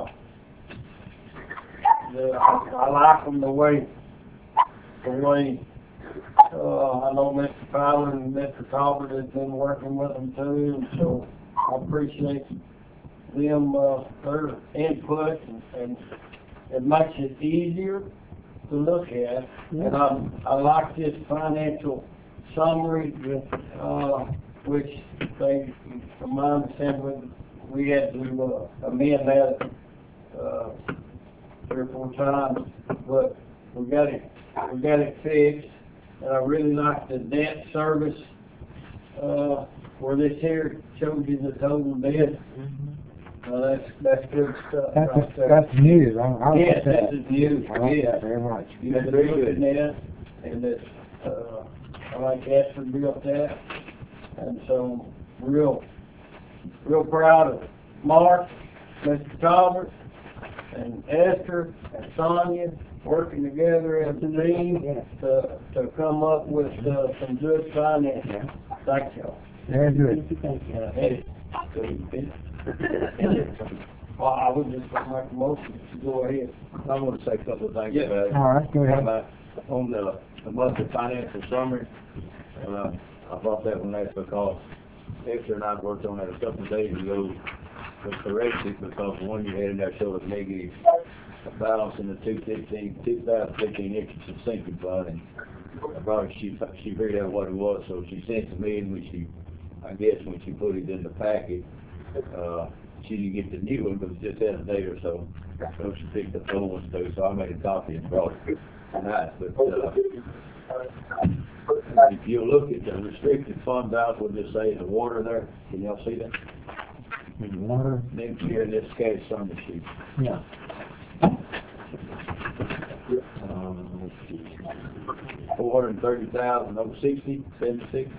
the, I, I like them the way, the way, uh, I know Mister Fowler and Mister Talbot has been working with them too, and so I appreciate them, uh, their input, and, and it makes it easier to look at. And I, I like this financial summary, uh, which they, from my understanding, we, we had to, uh, amend that, uh, three or four times, but we got it, we got it fixed. And I really like the debt service, uh, where this here shows you the total debt. Uh, that's, that's good stuff That's, right there. that's news. I, I like Yes, that. that is news, I like yes. that very much. You agree with that? and it's, uh, I like Esther built that, and so real, real proud of Mark, Mister Talbot, and Esther, and Sonia, working together as a team to, to come up with, uh, some good financing. Thank you. Very good. Uh, hey, well, I would just like a motion to go ahead. I want to say a couple of things Yeah. about it. All right, go ahead. About- On the, the monthly financial summary, uh, I brought that one out because Esther and I worked on that a couple of days ago to correct it because the one you had in there showed a negative balance in the two fifteen, two thousand fifteen interest and sinking fund, and I brought it, she, she figured out what it was, so she sent it to me, and when she, I guess when she put it in the packet, uh, she didn't get the new one, but it just had a date or so, so she picked up the old ones too, so I made a copy and brought it tonight, but, uh, if you look at the restricted fund balance, we'll just say the water there, can y'all see that? Water, Next year, this cash summary sheet. yeah. Um, let's see. Four hundred and thirty thousand, oh sixty, seventy-six.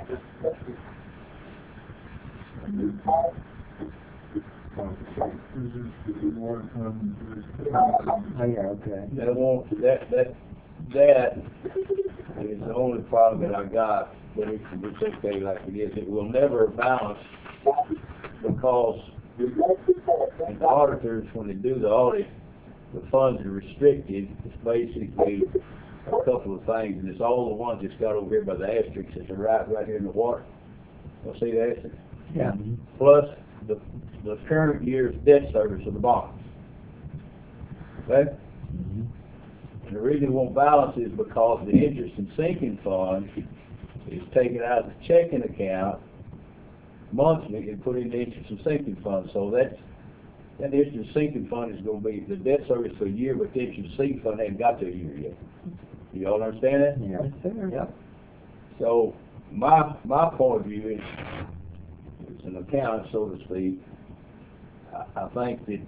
Oh, yeah, okay. That won't, that, that, that is the only problem that I got, but it's, it's okay like it is. It will never balance because the auditors, when they do the audit, the funds are restricted. It's basically a couple of things, and it's all the ones that's got over here by the asterisks that are right, right here in the water. You'll see the asterisk? Yeah. Plus the, the current year's debt service of the bonds. Okay? And the reason it won't balance is because the interest and sinking fund is taken out of the checking account monthly and put in the interest and sinking fund. So that's, that interest and sinking fund is going to be the debt service for a year, but the interest and sinking fund ain't got to a year yet. You all understand that? Yeah. Yeah. So my, my point of view is, as an accountant, so to speak, I, I think that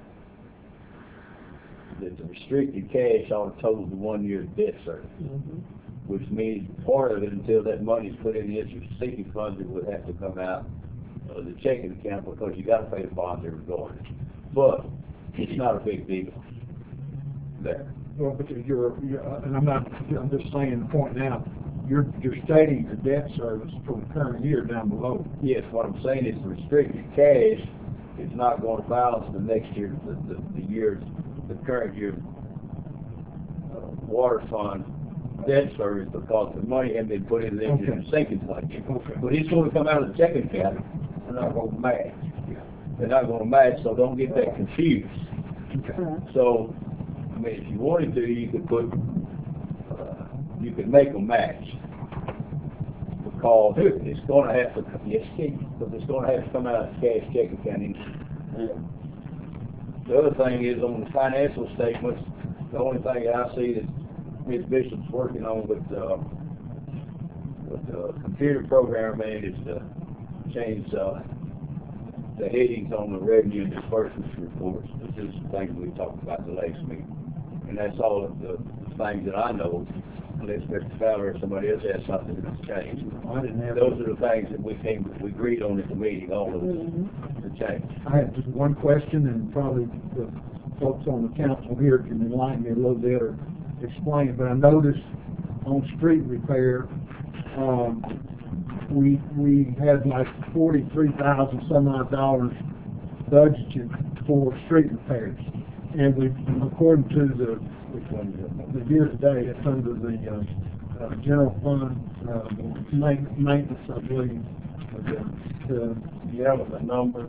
that the restricted cash ought to total the one year's debt service, Mm-hmm. which means part of it, until that money's put in the interest sinking fund, it would have to come out of the checking account because you got to pay the bonds every quarter. But it's not a big deal there. Well, because you're, you're, and I'm not, I'm just saying the point now, you're, you're stating the debt service for the current year down below. Yes, what I'm saying is the restricted cash is not going to balance the next year, the, the, the year's, the current year uh, water fund debt service because the money hasn't been put in the interest and sinking fund. Okay. But it's going to come out of the checking account. They're not going to match. They're not going to match, so don't get that confused. Okay. So, I mean, if you wanted to, you could put, uh, you could make them match. Because it's going to have to, yes, because it's going to have to come out of the cash checking account. The other thing is on the financial statements, the only thing that I see that Miz Bishop's working on with, uh, with the computer program man is to change, uh, the headings on the revenue and disbursements reports. This is the things we talked about the last meeting. And that's all of the, the things that I know, unless Mister Fowler or somebody else has something that's changed. I didn't have. Those are the things that we came, we agreed on at the meeting, all of them, Mm-hmm. to change. I have just one question, and probably the folks on the council here can enlighten me a little bit or explain it, but I noticed on street repair, um, we, we had like forty-three thousand some odd dollars budgeted for street repairs. And we, according to the, which one is it? The year to date, it's under the, uh, uh, general fund, uh, ma- maintenance, I believe. Okay. Uh, Yeah, with the number.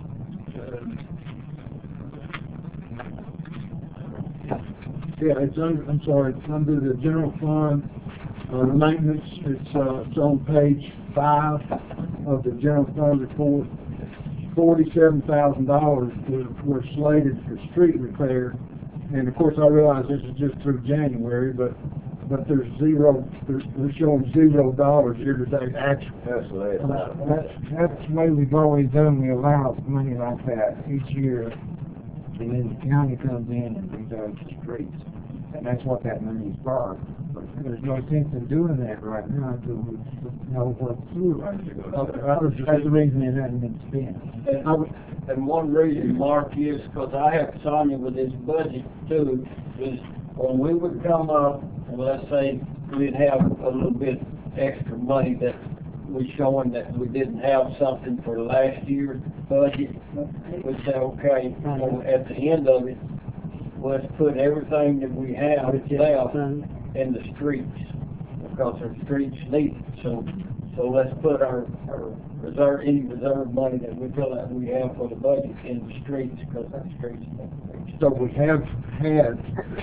Yeah, it's under, I'm sorry, it's under the general fund, uh, maintenance, it's, uh, it's on page five of the general fund report. Forty-seven thousand dollars were, were slated for street repair, and of course I realize this is just through January, but, but there's zero, there's, they're showing zero dollars year-to-date actual. That's the last item. That's, that's the way we've always done, we allow money like that each year, and then the county comes in and redoes the streets, and that's what that money is for. there's no sense in doing that right now until we know what's through. That's the reason it hasn't been spent. And, I would- and one reason, Mark, is because I have Sonia with this budget too, is when we would come up, and let's say we'd have a little bit extra money that was showing that we didn't have something for last year's budget, we'd say, okay, well, at the end of it, let's put everything that we have left in the streets, because our streets need it. So, so let's put our, our reserve, any reserve money that we feel that we have for the budget in the streets, because our streets need it. So we have had,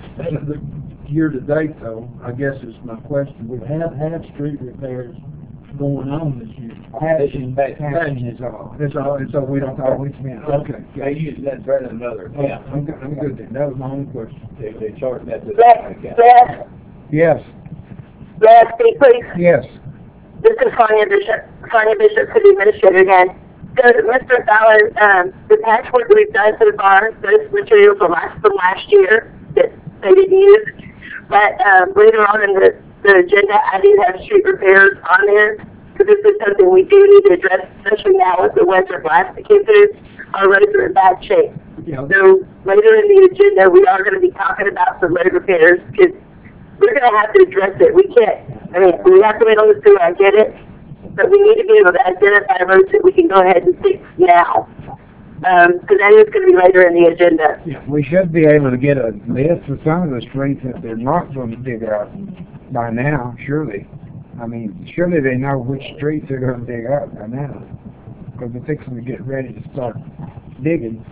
year to date though, I guess is my question, we have had street repairs going on this year. Patching, patching is all, it's all, and so we don't always mean, okay. They use that better than another account. I'm good, I'm good then, that was my only question. They, they charge that to the Brad, account. Brad, Yes, Brad, speak please. yes. This is Sonia Bishop, Sonia Bishop, City Administrator again. So, Mister Fallon, um, the patchwork that we've done so far, those materials will last from last year that they didn't use. But um, later on in the, the agenda, I do have street repairs on there, because this is something we do need to address, especially now with the winter blast that came through. Our roads are in bad shape. Yeah. So later in the agenda, we are going to be talking about some road repairs, because we're going to have to address it. We can't, I mean, we have to wait on the sewer, I get it, but we need to be able to identify roads that we can go ahead and fix now. Um, because that is going to be later in the agenda. Yeah, we should be able to get a list of some of the streets that they're not going to dig out by now, surely. I mean, surely they know which streets they're going to dig out by now, because they're fixing to get ready to start digging.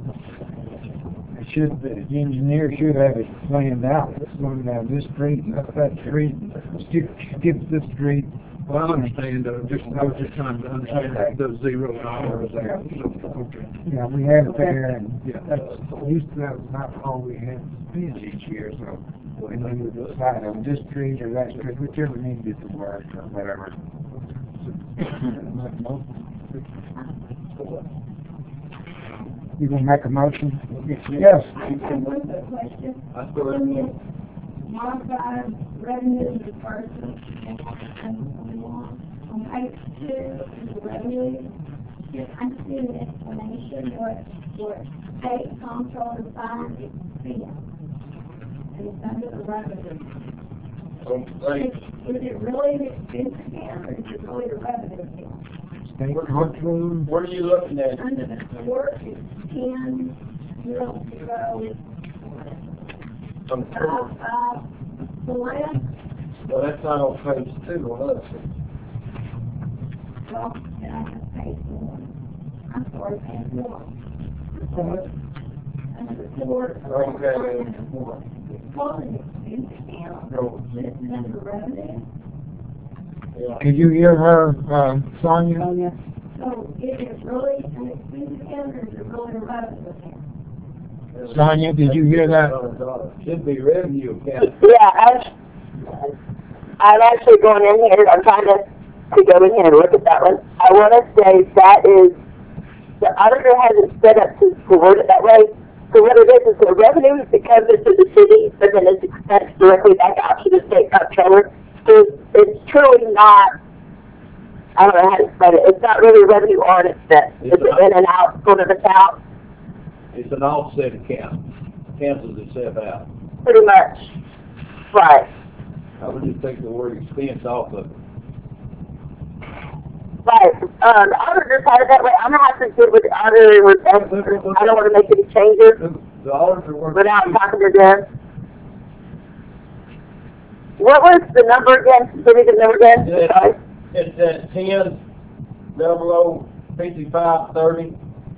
It should, the engineer should have it planned out. It's going down this street, up that street, skip, skip this street. Well, I understand, uh, just, I was just trying to understand that those zero hours there. Okay. Yeah, we have it there, and yeah, that's, used to that was not all we had to spend each year, so. And then we decide on this street or that street, whichever needed to work or whatever. You gonna make a motion? Yes. I have one quick question. That's good. On this modified revenue disbursement, on page two, the revenue, just, I just need an explanation what, what state comptroller signed it for. And it's under the revenue. Is, is it really the expense account, or is it really the revenue account? State comptroller. What are you looking at? Under the court, it's ten, zero, zero, On the five, court? five, the last, Well, that's not on page two on us. well, then I have paid one. I'm sorry, paid one. Under the court. Okay. Well, the expense account, No. listed under revenue. Yeah. Did you hear her, uh, Sonia? So is it really an expense account, or is it really a revenue account? Sonia, did you hear that? Should be revenue account. Yeah, I'm, I'm actually going in here, I'm trying to, to go in here and look at that one. I want to say that is, the auditor has it set up to, to word it that way. So what it is, is the revenue that comes into the city, but then it's expensed directly back out to the state comptroller. So it's truly not, I don't know how to explain it, it's not really revenue or an expense. It's an in and out sort of account, It's an offset account. Cancels itself out. pretty much. Right. I would just take the word expense off of it. Right. Um, the auditor decided that way. I'm gonna have to get with the auditor with, I don't want to make any changes The, the auditor works. without talking to them. What was the number again? Give me the number again. Yeah. Sorry. It's at ten, double O, fifty-five, thirty.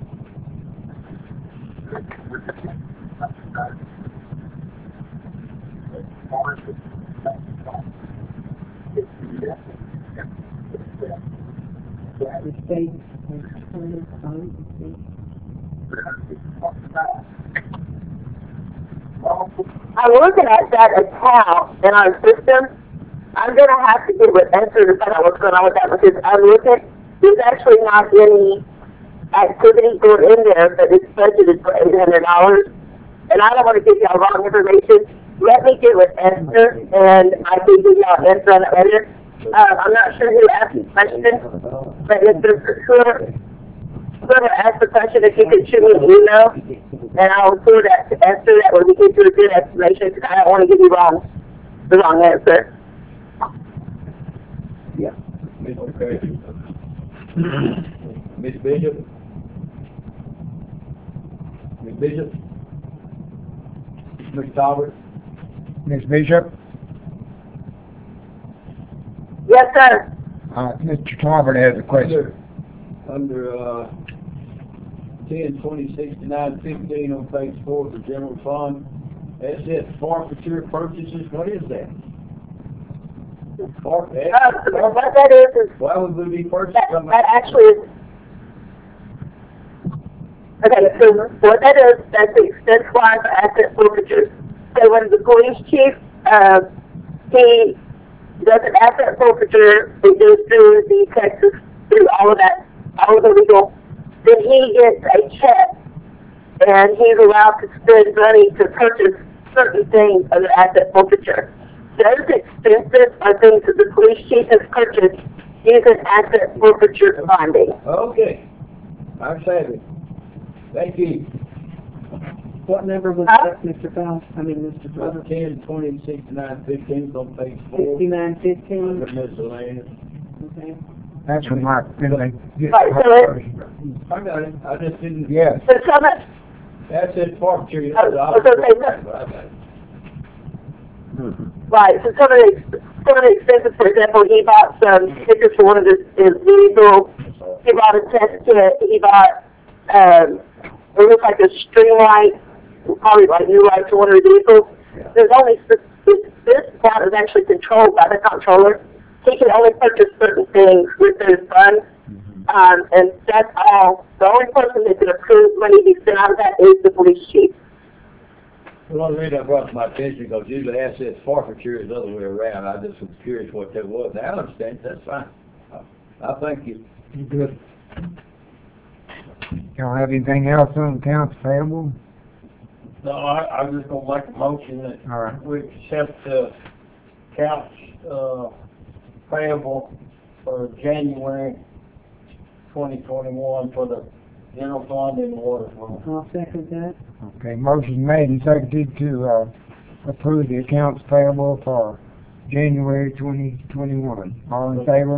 I'm looking at that account in our system. I'm going to have to get with Esther to find out what's going on with that, because I'm looking, there's actually not any activity going in there, but it's budgeted for eight hundred dollars. And I don't want to give y'all wrong information. let me get with Esther, and I can give y'all an answer on it later. Uh, I'm not sure who asked the question, but if there's whoever, whoever asked the question, if you could shoot me an email, and I'll forward that to Esther, that way we can do a good explanation, because I don't want to give you wrong, the wrong answer. Yeah. Okay. Miss Bishop? Miss Bishop? Mister Talbot? Miz Bishop? Yes, sir. Uh, Mister Talbot has a question. Under, under, uh, ten twenty sixty-nine fifteen on page four of the general fund, that says forfeiture purchases, what is that? For, that, Uh, what that is, is why would we be purchasing that, something? that actually is, okay, so what that is, that's the expense line for asset forfeiture. So when the police chief, uh, he does an asset forfeiture, it goes through the Texas, through all of that, all of the legal, then he gets a check, and he's allowed to spend money to purchase certain things of the asset forfeiture. Those expenses are things that the police chief has purchased using asset forfeiture bonding. Okay, I'm savvy. Thank you. What number was Huh? that, Mister Powell? I mean, Mister Brother? ten twenty sixty-nine fifteen on page four. Sixty-nine fifteen, Under miscellaneous. okay. That's from my, then they get. Right, so it- I got it, I just didn't. Yes. So some of, That's it, forfeiture. I was- I was gonna say that. I got it. right, so some of the, ex- some of the expenses, for example, he bought some stickers for one of his, his vehicles, he bought a test kit, he bought, um, it looks like a string light, probably like new lights for one of the vehicles. There's only, this, this account is actually controlled by the comptroller. He can only purchase certain things with those funds, um, and that's all. The only person that can approve money to be spent out of that is the police chief. Well, the reason I brought it to my attention, because usually assets forfeiture is the other way around. I just was curious what that was. Now I understand, that's fine. I, I thank you. You good? Y'all have anything else on accounts payable? No, I, I'm just gonna make a motion that All right. we accept the accounts, uh, payable for January twenty twenty-one for the general fund and the water fund. I'll second that. Okay, motion made and seconded to, uh, approve the accounts payable for January twenty twenty-one. All in favor?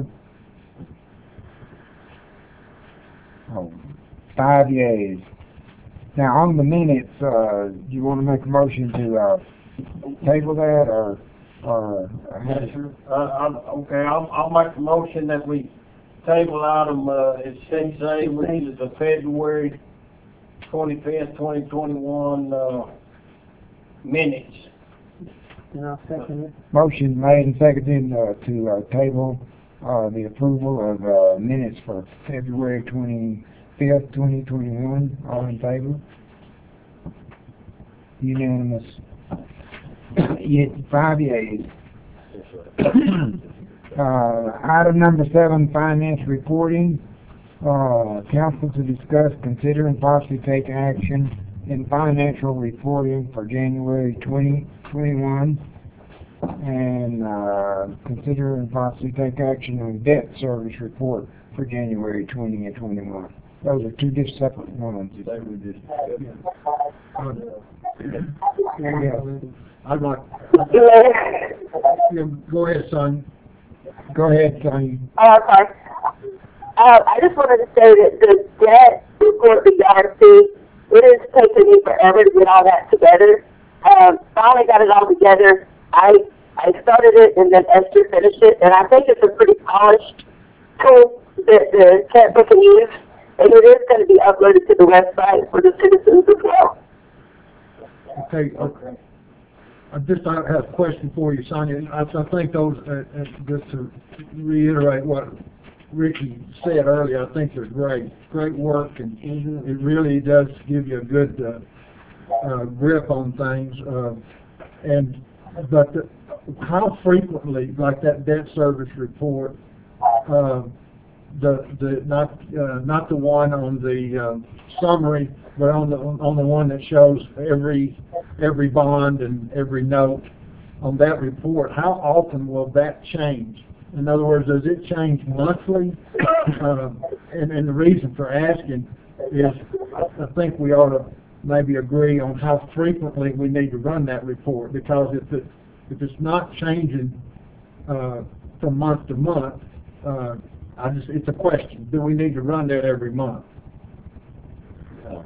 Oh, five yeas. Now, on the minutes, uh, do you want to make a motion to, uh, table that, or, or? uh, Yes, sir. Uh, I'm, okay, I'll, I'll make a motion that we table item, uh, it's six A, which is the February twenty-fifth, twenty twenty-one, uh, minutes. And I'll second it. Motion made and seconded, uh, to, uh, table, uh, the approval of, uh, minutes for February twenty-fifth, twenty twenty-one. All in favor? Unanimous. Yeah, five yeas. Uh, item number seven, finance reporting. Uh, council to discuss, consider, and possibly take action in financial reporting for January twenty twenty-one. And, uh, consider and possibly take action on debt service report for January twenty twenty-one. Those are two just separate ones. They were just, Yeah. I'd like, yeah, go ahead, son. Go ahead, Sonny. Oh, okay. Uh, I just wanted to say that the debt report that y'all see, it is taking me forever to get all that together. Um, finally got it all together. I I started it and then Esther finished it, and I think it's a pretty polished tool that the Catbook can use, and it is going to be uploaded to the website for the citizens as well. Okay, okay. I just I have a question for you, Sonia. I, I think those, uh, uh, just to reiterate what Ricky said earlier, I think they're great, great work, and it really does give you a good uh, uh, grip on things. Uh, and but the, how frequently, like that debt service report, uh, the, the, not, uh, not the one on the, uh, summary, but on the, on the one that shows every, every bond and every note on that report, how often will that change? In other words, does it change monthly? Uh, and, and the reason for asking is, I think we ought to maybe agree on how frequently we need to run that report, because if it, if it's not changing, uh, from month to month, uh, I just, it's a question. Do we need to run that every month? Um,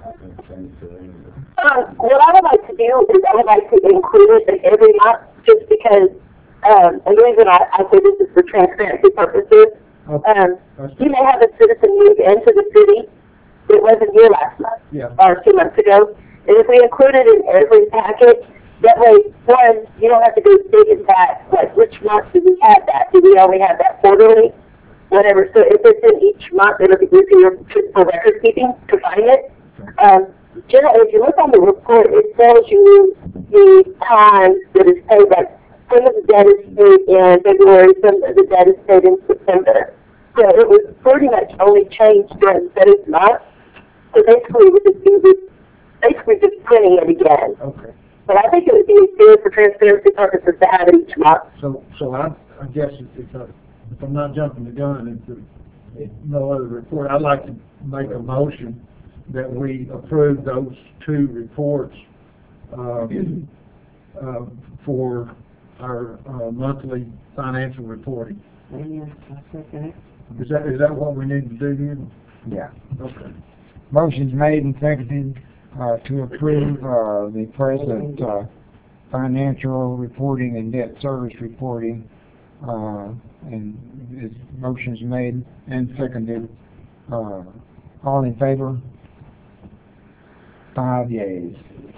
what I would like to do is I would like to include it every month, just because, um, and the reason I, I say this is for transparency purposes. Okay. Um, you may have a citizen move into the city that wasn't here last month, Yeah. or two months ago, and if we include it in every packet, that way, one, you don't have to go digging back, like, which month did we have that? Did we only have that quarterly? Whatever, so if it's in each month, it'll be easier for record keeping to find it. Um, generally, if you look on the report, it tells you the times that it's paid, like, some of the debt is paid in February, some of the debt is paid in September. So it was pretty much only changed during the seventh month. So basically, we just do this, basically just printing it again. Okay. But I think it would be good for transparency purposes to have it each month. So, so I, I guess if, if, I, if I'm not jumping the gun and if no other report, I'd like to make a motion that we approve those two reports, uh, uh, for our, uh, monthly financial reporting. Amen. I second it. Is that, is that what we need to do here? Yeah. Okay. Motion's made and seconded, uh, to approve, uh, the present, uh, financial reporting and debt service reporting, uh, and this motion's made and seconded. Uh, all in favor? Five yeas.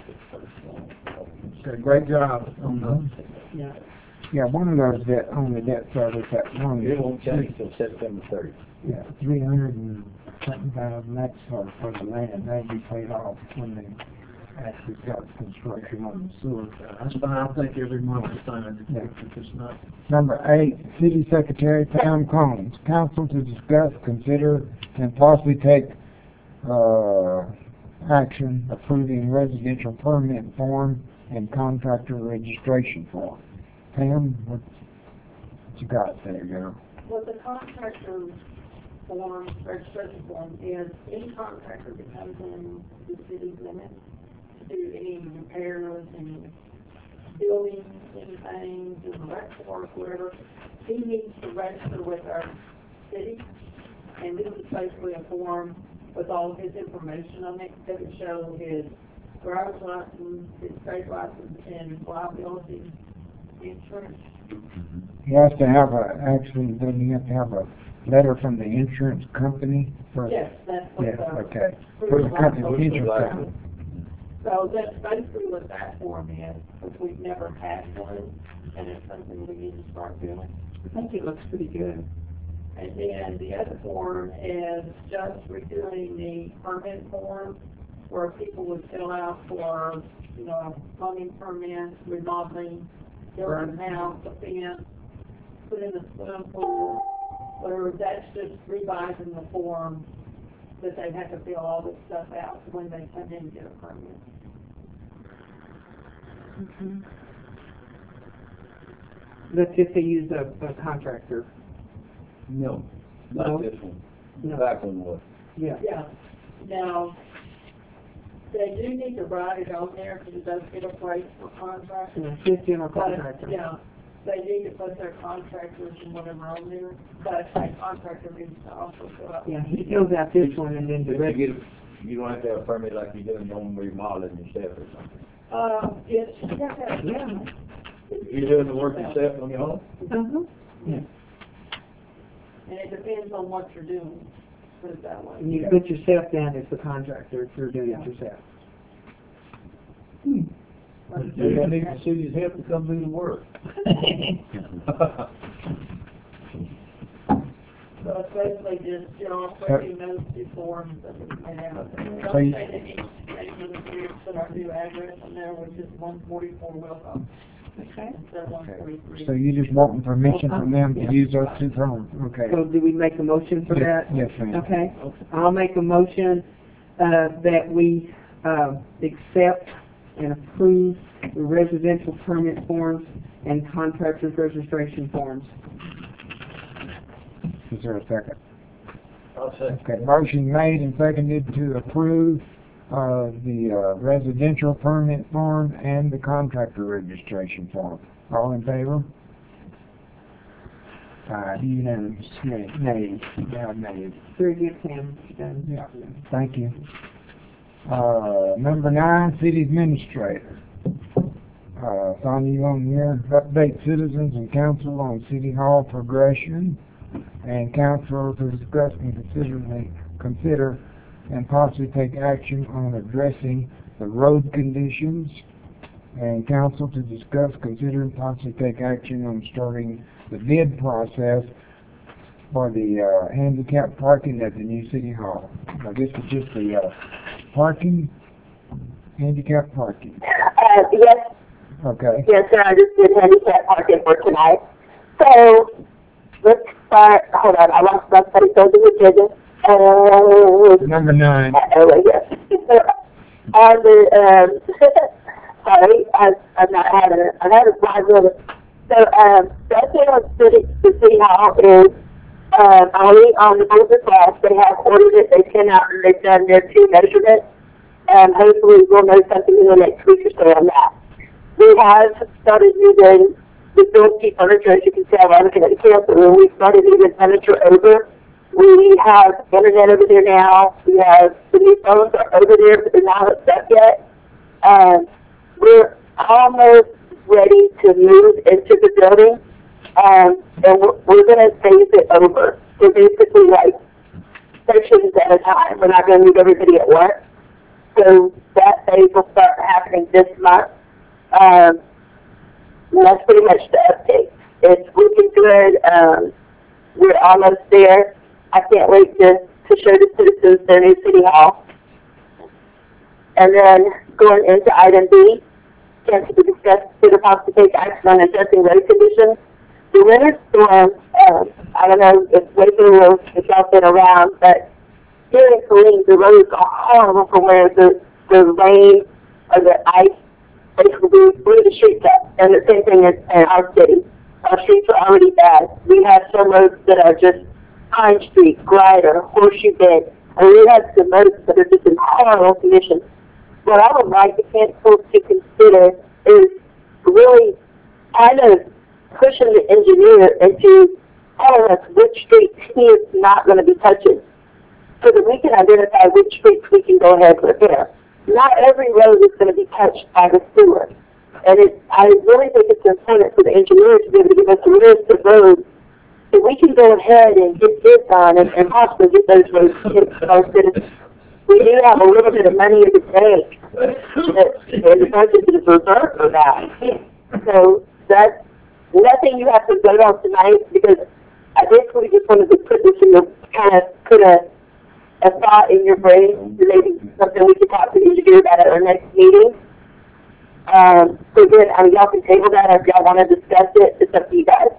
Okay, great job on the, Yeah. Yeah, one of those debt, on the debt service, that one. It won't change till September thirtieth. Yeah, three hundred and something thousand, that's for, for the land, that'll be paid off when they actually got construction on the sewer. that's fine, I think every month is fine, Yeah. if it's not. Number eight, City Secretary Pam Combs, council to discuss, consider, and possibly take, uh, action approving residential permit form and contractor registration form. Pam, what you got there, girl? Well, the contractor form, registration form, is any contractor that comes in the city limits to do any repairs, any building, anything, do electrical work, whatever, he needs to register with our city. And this is basically a form with all of his information on it, that would show his driver's license, his state license, and liability insurance. He has to have a, actually, doesn't he have to have a letter from the insurance company? for- Yes, that's what Yeah, the. okay. For the company, insurance company. So that's basically what that form is, because we've never had one, and it's something we need to start doing. I think it looks pretty good. And then the other form is just redoing the permit form, where people would fill out for, you know, plumbing permits, remodeling, building a house, a fence, put in a swimming pool, whatever. That's just revising the form that they have to fill all this stuff out when they come in and get a permit. Mm-hmm. That's if they use a, a contractor. No, No? not this one. No. Back one was. Yeah. Yeah. Now, they do need to write it on there, because it does get a place for contractors. Yeah, just general But, contractor. yeah, they need to put their contractors and whatever on there, but that contractor needs to also fill out. Yeah, he fills out this one and then the If you rest. get, a- you don't have to have a permit like you do on remodeling yourself or something. Uh, yes, you have to have, Yeah. You're doing the work yourself on your home? Uh-huh. Yeah. and it depends on what you're doing, put it that way. And you put yourself down as the contractor if you're doing it yourself. You don't need the city's help to come do the work. So it's basically just, you know, putting those two forms that we may have. So Don't you- say that each name of the group, put our new address on there, which is one forty-four Wilcox. Okay. That one forty-three. So you just want permission from them to use those two phones? Okay. So do we make a motion for Yes, that? yes, ma'am. Okay, I'll make a motion, uh, that we, uh, accept and approve the residential permit forms and contractor's registration forms. Is there a second? I'll say. Okay, motion made and seconded to approve, uh, the, uh, residential permit form and the contractor registration form. All in favor? Five unanimous, nay, nay, now nays. Very good, Tim. Done. Yeah, thank you. Uh, number nine, city administrator. Uh, Sonia, you on here, update citizens and council on city hall progression, and council to discuss and consider, consider and possibly take action on addressing the road conditions, and council to discuss, consider, and possibly take action on starting the bid process for the uh, handicap parking at the new city hall. Now, this is just the uh, parking, handicap parking. Uh, yes, Okay. yes, sir, I just did handicap parking for tonight. So, let's start, hold on, I lost my place on the agenda. Uh, Number nine. oh, wait, yes. On the, um, sorry, I've, I've not had a, I've had a slide with it. So, um, that thing on city, the city hall is, um, only on the board of class. They have ordered it, they came out and they've done their two measurements. And hopefully we'll know something in the next week or so on that. We have started using the built-in furniture, as you can tell, I'm looking at the campus room. We started using furniture over. We have internet over there now. We have the new phones are over there, but they're not hooked up yet. Um, we're almost ready to move into the building, um, and we're, we're going to phase it over. So basically, like sections at a time. We're not going to move everybody at once. So that phase will start happening this month. Um, and that's pretty much the update. It's looking good. Um, we're almost there. I can't wait to, to show the citizens their new city hall. And then going into item B, chance to discuss consider possible take action on addressing road conditions. The winter storm, um, I don't know if Waco has y'all been around, but here in Killeen, the roads are horrible for where the, the rain or the ice basically blew the streets up. And the same thing in, in our city. Our streets are already bad. We have some roads that are just Pine Street, Grider, Horseshoe Bend. And we have some roads that are just in horrible condition. What I would like the council to consider is really kind of pushing the engineer into telling us which streets he is not going to be touching, so that we can identify which streets we can go ahead and repair. Not every road is going to be touched by the sewer. And it, I really think it's important for the engineer to be able to give us a list of roads so we can go ahead and get bids on and, and possibly get those roads hit our citizens. We do have a little bit of money in the bank that, and the budget is reserved for that. So that's nothing you have to vote on tonight, because I basically just wanted to put this in the, kind of put a a thought in your brain, maybe something we could talk to the engineer about at our next meeting. Um, so then, I mean, y'all can table that, or if y'all want to discuss it, it's up to you guys.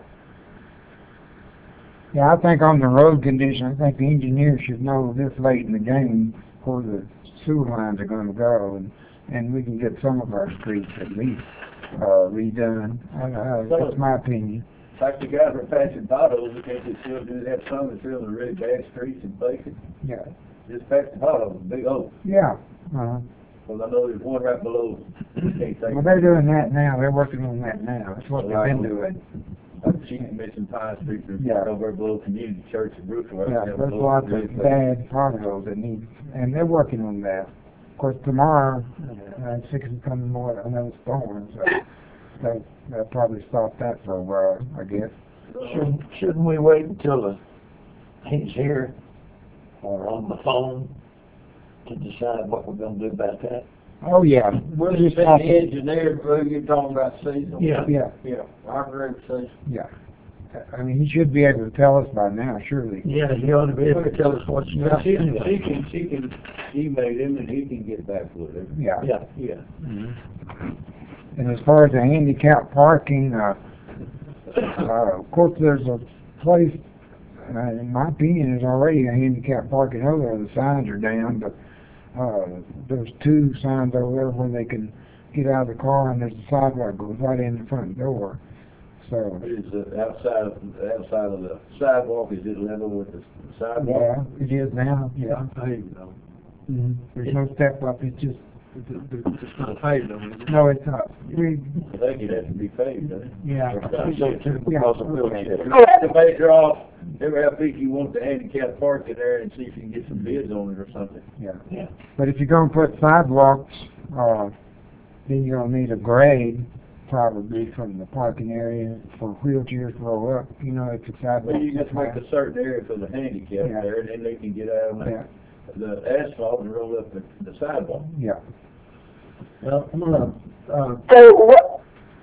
Yeah, I think on the road condition, I think the engineer should know this late in the game where the sewer lines are going to go, and, and we can get some of our streets at least uh, redone. Uh, So- that's my opinion. Like the guys are passing potholes, because they still do have some that's really really bad streets and places. Yeah. Just past the potholes, big hole. Yeah. Uh, Well, I know there's one right below. Can't say. well, they're doing that now. They're working on that now. That's what they've been doing. Like she's missing Pine Street, Yeah. over below Community Church in Brooksville. Yeah, there's lots of bad potholes that need, and they're working on that. Of course, tomorrow, uh, six is coming more, another storm, so they, they'll probably stop that for a while, I guess. Shouldn't, shouldn't we wait until the, he's here or on the phone to decide what we're gonna do about that? Oh, yeah, we'll Just just been have the to, engineer, Blue, you're talking about season? Yeah. yeah, Yeah, I agree with season. yeah. I mean, he should be able to tell us by now, surely. Yeah, he ought to be able to tell us what's But next she, she anyway. can, she can email him and he can get back with her. Yeah. Yeah, yeah. Mhm. And as far as the handicap parking, uh, uh, of course, there's a place, uh, in my opinion, there's already a handicap parking over there. The signs are down, but uh, there's two signs over there where they can get out of the car, and there's a sidewalk goes right in the front door. So Is the outside, of the outside of the sidewalk, is it level with the yeah, sidewalk? it is now. Yeah, Paved though. mm-hmm. There's no step up. It's just It's it's not paved though, is it? no, it's not. We, I think it has to be paved, doesn't it? yeah. Because of wheelchair. The major off, every how big you want the handicap park in there and see if you can get some bids on it or something. Yeah. Yeah. But if you're gonna put sidewalks, uh, then you're gonna need a grade, probably from the parking area for wheelchairs to roll up. You know, if the sidewalk. Well, you just make a certain area for the handicap Yeah. there, and then they can get out on Yeah. the, the asphalt and roll up the, the sidewalk. Yeah. Well, I'm gonna, uh, So what,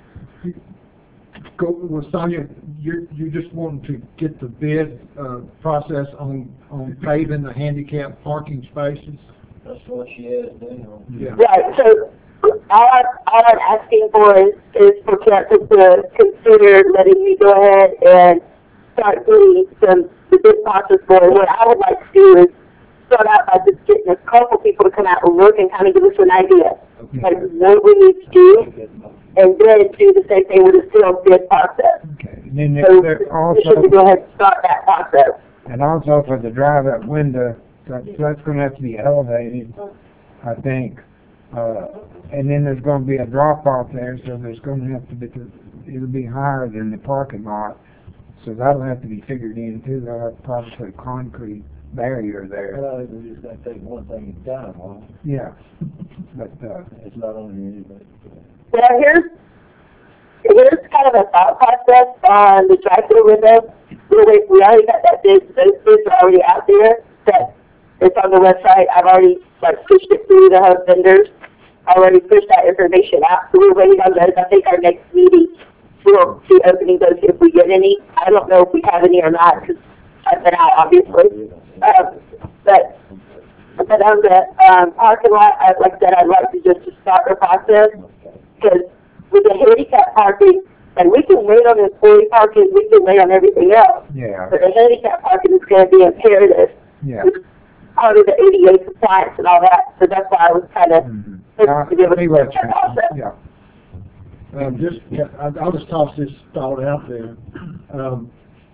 go with Sonia, you, you just wanting to get the bid, uh, process on, on paving the handicap parking spaces? That's what she asked, Daniel. Yeah. right, so all I'm, all I'm asking for is, is for council to consider letting me go ahead and start doing some, the bid process for it. What I would like to do is start out by just getting a couple people to come out and look and kind of give us an idea, like what we need to do, and then do the same thing with the sealed bid process. Okay. And then So there we also, should go ahead and start that process. and also for the drive-up window, that's, that's gonna have to be elevated, I think. Uh, and then there's gonna be a drop-off there, so there's gonna have to be, it'll be higher than the parking lot. So that'll have to be figured in too. They'll have to probably put a concrete barrier there. Well, I think we're just gonna take one thing at a time, huh? Yeah. But, uh, It's not on anybody. Well, here's, here's kind of a thought process on the drive-through window. We, we already got that bid, those bids are already out there, that it's on the website. I've already, like, pushed it through the host vendors. I already pushed that information out, so we're waiting on those. I think our next meeting, we'll be opening those if we get any. I don't know if we have any or not, because I've been out, obviously. Um, but, but on the, um, parking lot, I, like I said, I'd like to just to start the process. Because with the handicap parking, and we can wait on employee parking, we can wait on everything else. yeah, But the handicap parking is going to be imperative. yeah. It's part of the A D A compliance and all that, so that's why I was kind of Mhm. to give us See what that you're- process. Yeah. Um, just, I'll I'll just toss this thought out there. Um,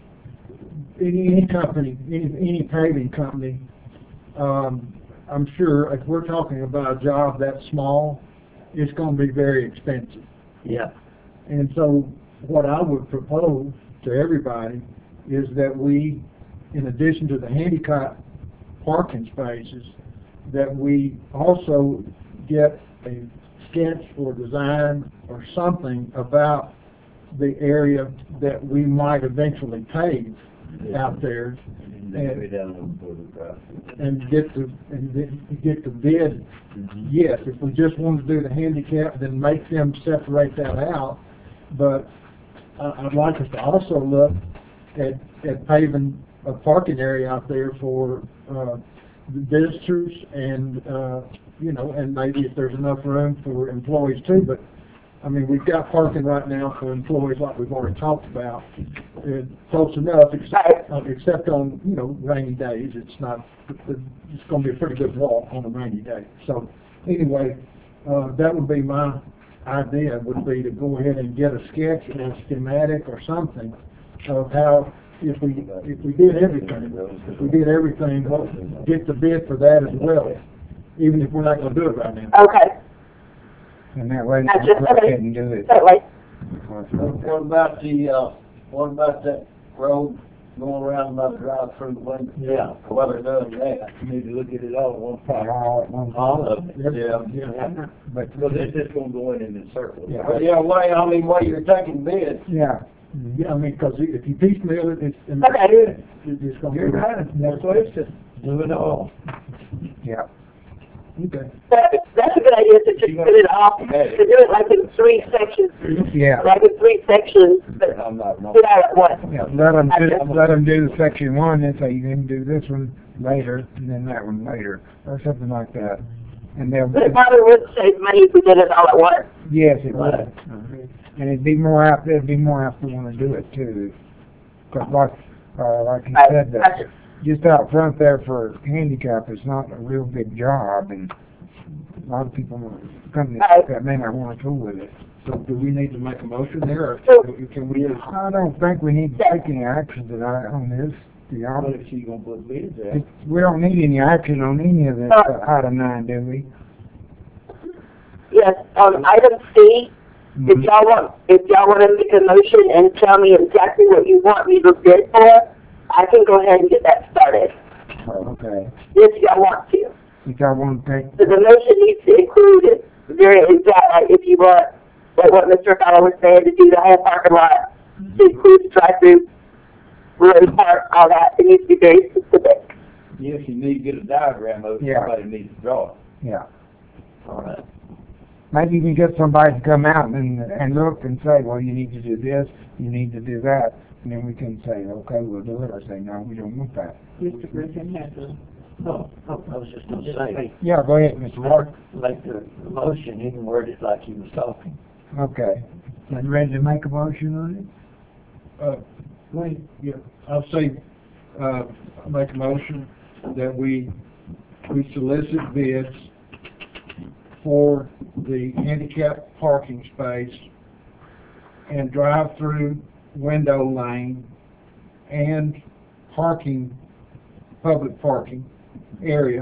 any, any company, any, any paving company, um, I'm sure if we're talking about a job that small, it's gonna be very expensive. Yeah. And so what I would propose to everybody is that we, in addition to the handicap parking spaces, that we also get a sketch or design or something about the area that we might eventually pave out there, And then way down before the drive. and get the, and then get the bid. Yes, if we just want to do the handicap, then make them separate that out. But I, I'd like us to also look at, at paving a parking area out there for, uh, visitors and, uh, you know, and maybe if there's enough room for employees too. But, I mean, we've got parking right now for employees like we've already talked about. And close enough, except, uh, except on, you know, rainy days. It's not, it's gonna be a pretty good walk on a rainy day. So, anyway, uh, that would be my idea, would be to go ahead and get a sketch or a schematic or something of how, if we, if we did everything, if we did everything, get the bid for that as well, even if we're not gonna do it right now. Okay, And that way, That's we just- can go okay. ahead and do it. certainly. What about the, uh, what about that road going around by the drive-through window? Yeah. Well, they're doing that. You need to look at it all at one time. All at one All of it, yeah. Yeah. But, Because it's just gonna go in in a circle. Yeah. But yeah, way, I mean, while you're taking bids, yeah, Yeah, I mean, because if you piecemeal it, it's, and Okay. it's just gonna be. You're right, that's what it's just, do it all. yeah. Okay. That, that's a good idea to just put it off, to do it like in three sections, Yeah. like in three sections, but I'm not wrong. put out at once. Yeah, let them do, let them do section one, and say you can do this one later, and then that one later, or something like that. And they'll, But it probably would save money if we did it all at once. yes, it would. And it'd be more apt, there'd be more apt to want to do it too. Cause like, uh, like you Right, said, that gotcha. just out front there for handicap is not a real big job, and a lot of people, companies Right. that may not want to go with it. So do we need to make a motion there, or So- can we just, I don't think we need to take any action tonight on this, to be But honest. if she gonna put bids out, It- We don't need any action on any of this uh, item nine, do we? Yes, on item C, if y'all want, if y'all want to make a motion and tell me exactly what you want me to bid for, I can go ahead and get that started, Okay. if y'all want to. If y'all want to take, So the motion needs to include it very exact, like if you want, like what Mister Fowler was saying, to do the whole parking lot, to include drive-through, road park, all that, it needs to be very specific. Yes, you need to get a diagram of it, Yeah. somebody needs to draw it. yeah. All right. Maybe you can get somebody to come out and, and look and say, well, you need to do this, you need to do that, and then we can say, okay, we'll do it, or say, no, we don't want that. Mister Griffin has a, No, no, I was just gonna say, Yeah, go ahead, Mister Ward. make the motion, he can word it like he was talking. Okay. You ready to make a motion on it? uh, wait, yeah, I'll say, uh, make a motion that we, we solicit bids for the handicap parking space and drive-through window lane and parking, public parking area.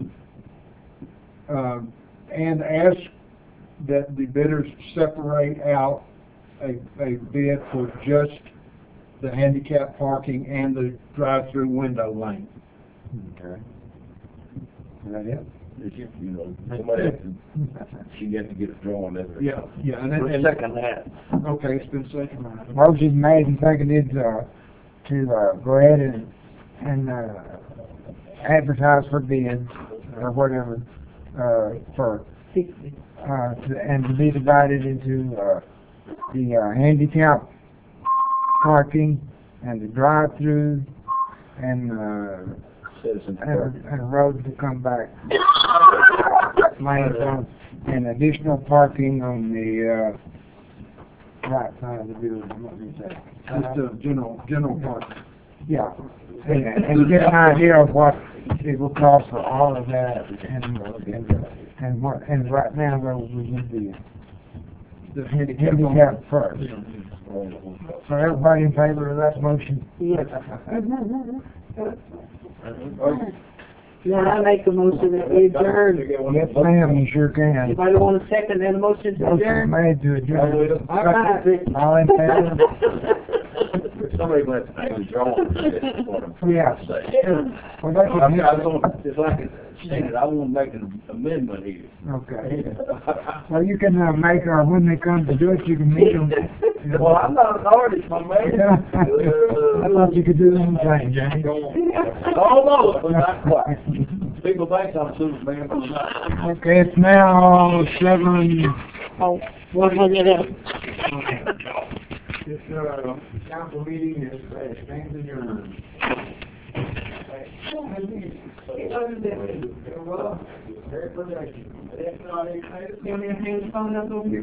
Um, and ask that the bidders separate out a, a bid for just the handicap parking and the drive-through window lane. Okay. Is that it? If you, you know, somebody has to, she has to get a drawing of it. Yeah, yeah, and then, We'll and, second that. okay, it's been seconded. Motion made and seconded, uh, to, uh, go ahead and, and, uh, advertise for bids, or whatever, uh, for, sixty. uh, to- and to be divided into, uh, the, uh, handicap parking and the drive-through and, uh, Citizen and, parking. and roads to come back. Lanes on, and additional parking on the, uh, right side of the building, what do you say? Just the general, general parking. Yeah, and, and get an idea of what it will cost for all of that, and, and, and what, and right now, where we would be, The handicap. handicap first. So everybody in favor of that motion? Yes. Yeah, I make a motion that we adjourn. Yes, ma'am, you sure can. Anybody want a second and a motion to Motion adjourn? made to adjourn. All right. All in favor? Somebody wants to make a drawing, that's what I'm Yeah. trying to say. Well, that's I mean, I what, don't, it's like it stated, I want to make an amendment here. okay. Well, you can, uh, make, or when they come to do it, you can meet them. Well, I'm not an artist, my man. I thought you could do anything, James. Almost, but not quite. People think I'm Superman, but I'm not. Okay, it's now seven, Oh, one hundred and. this, uh, council meeting is, uh, stands adjourned. Very productive. Give me a hand phone number.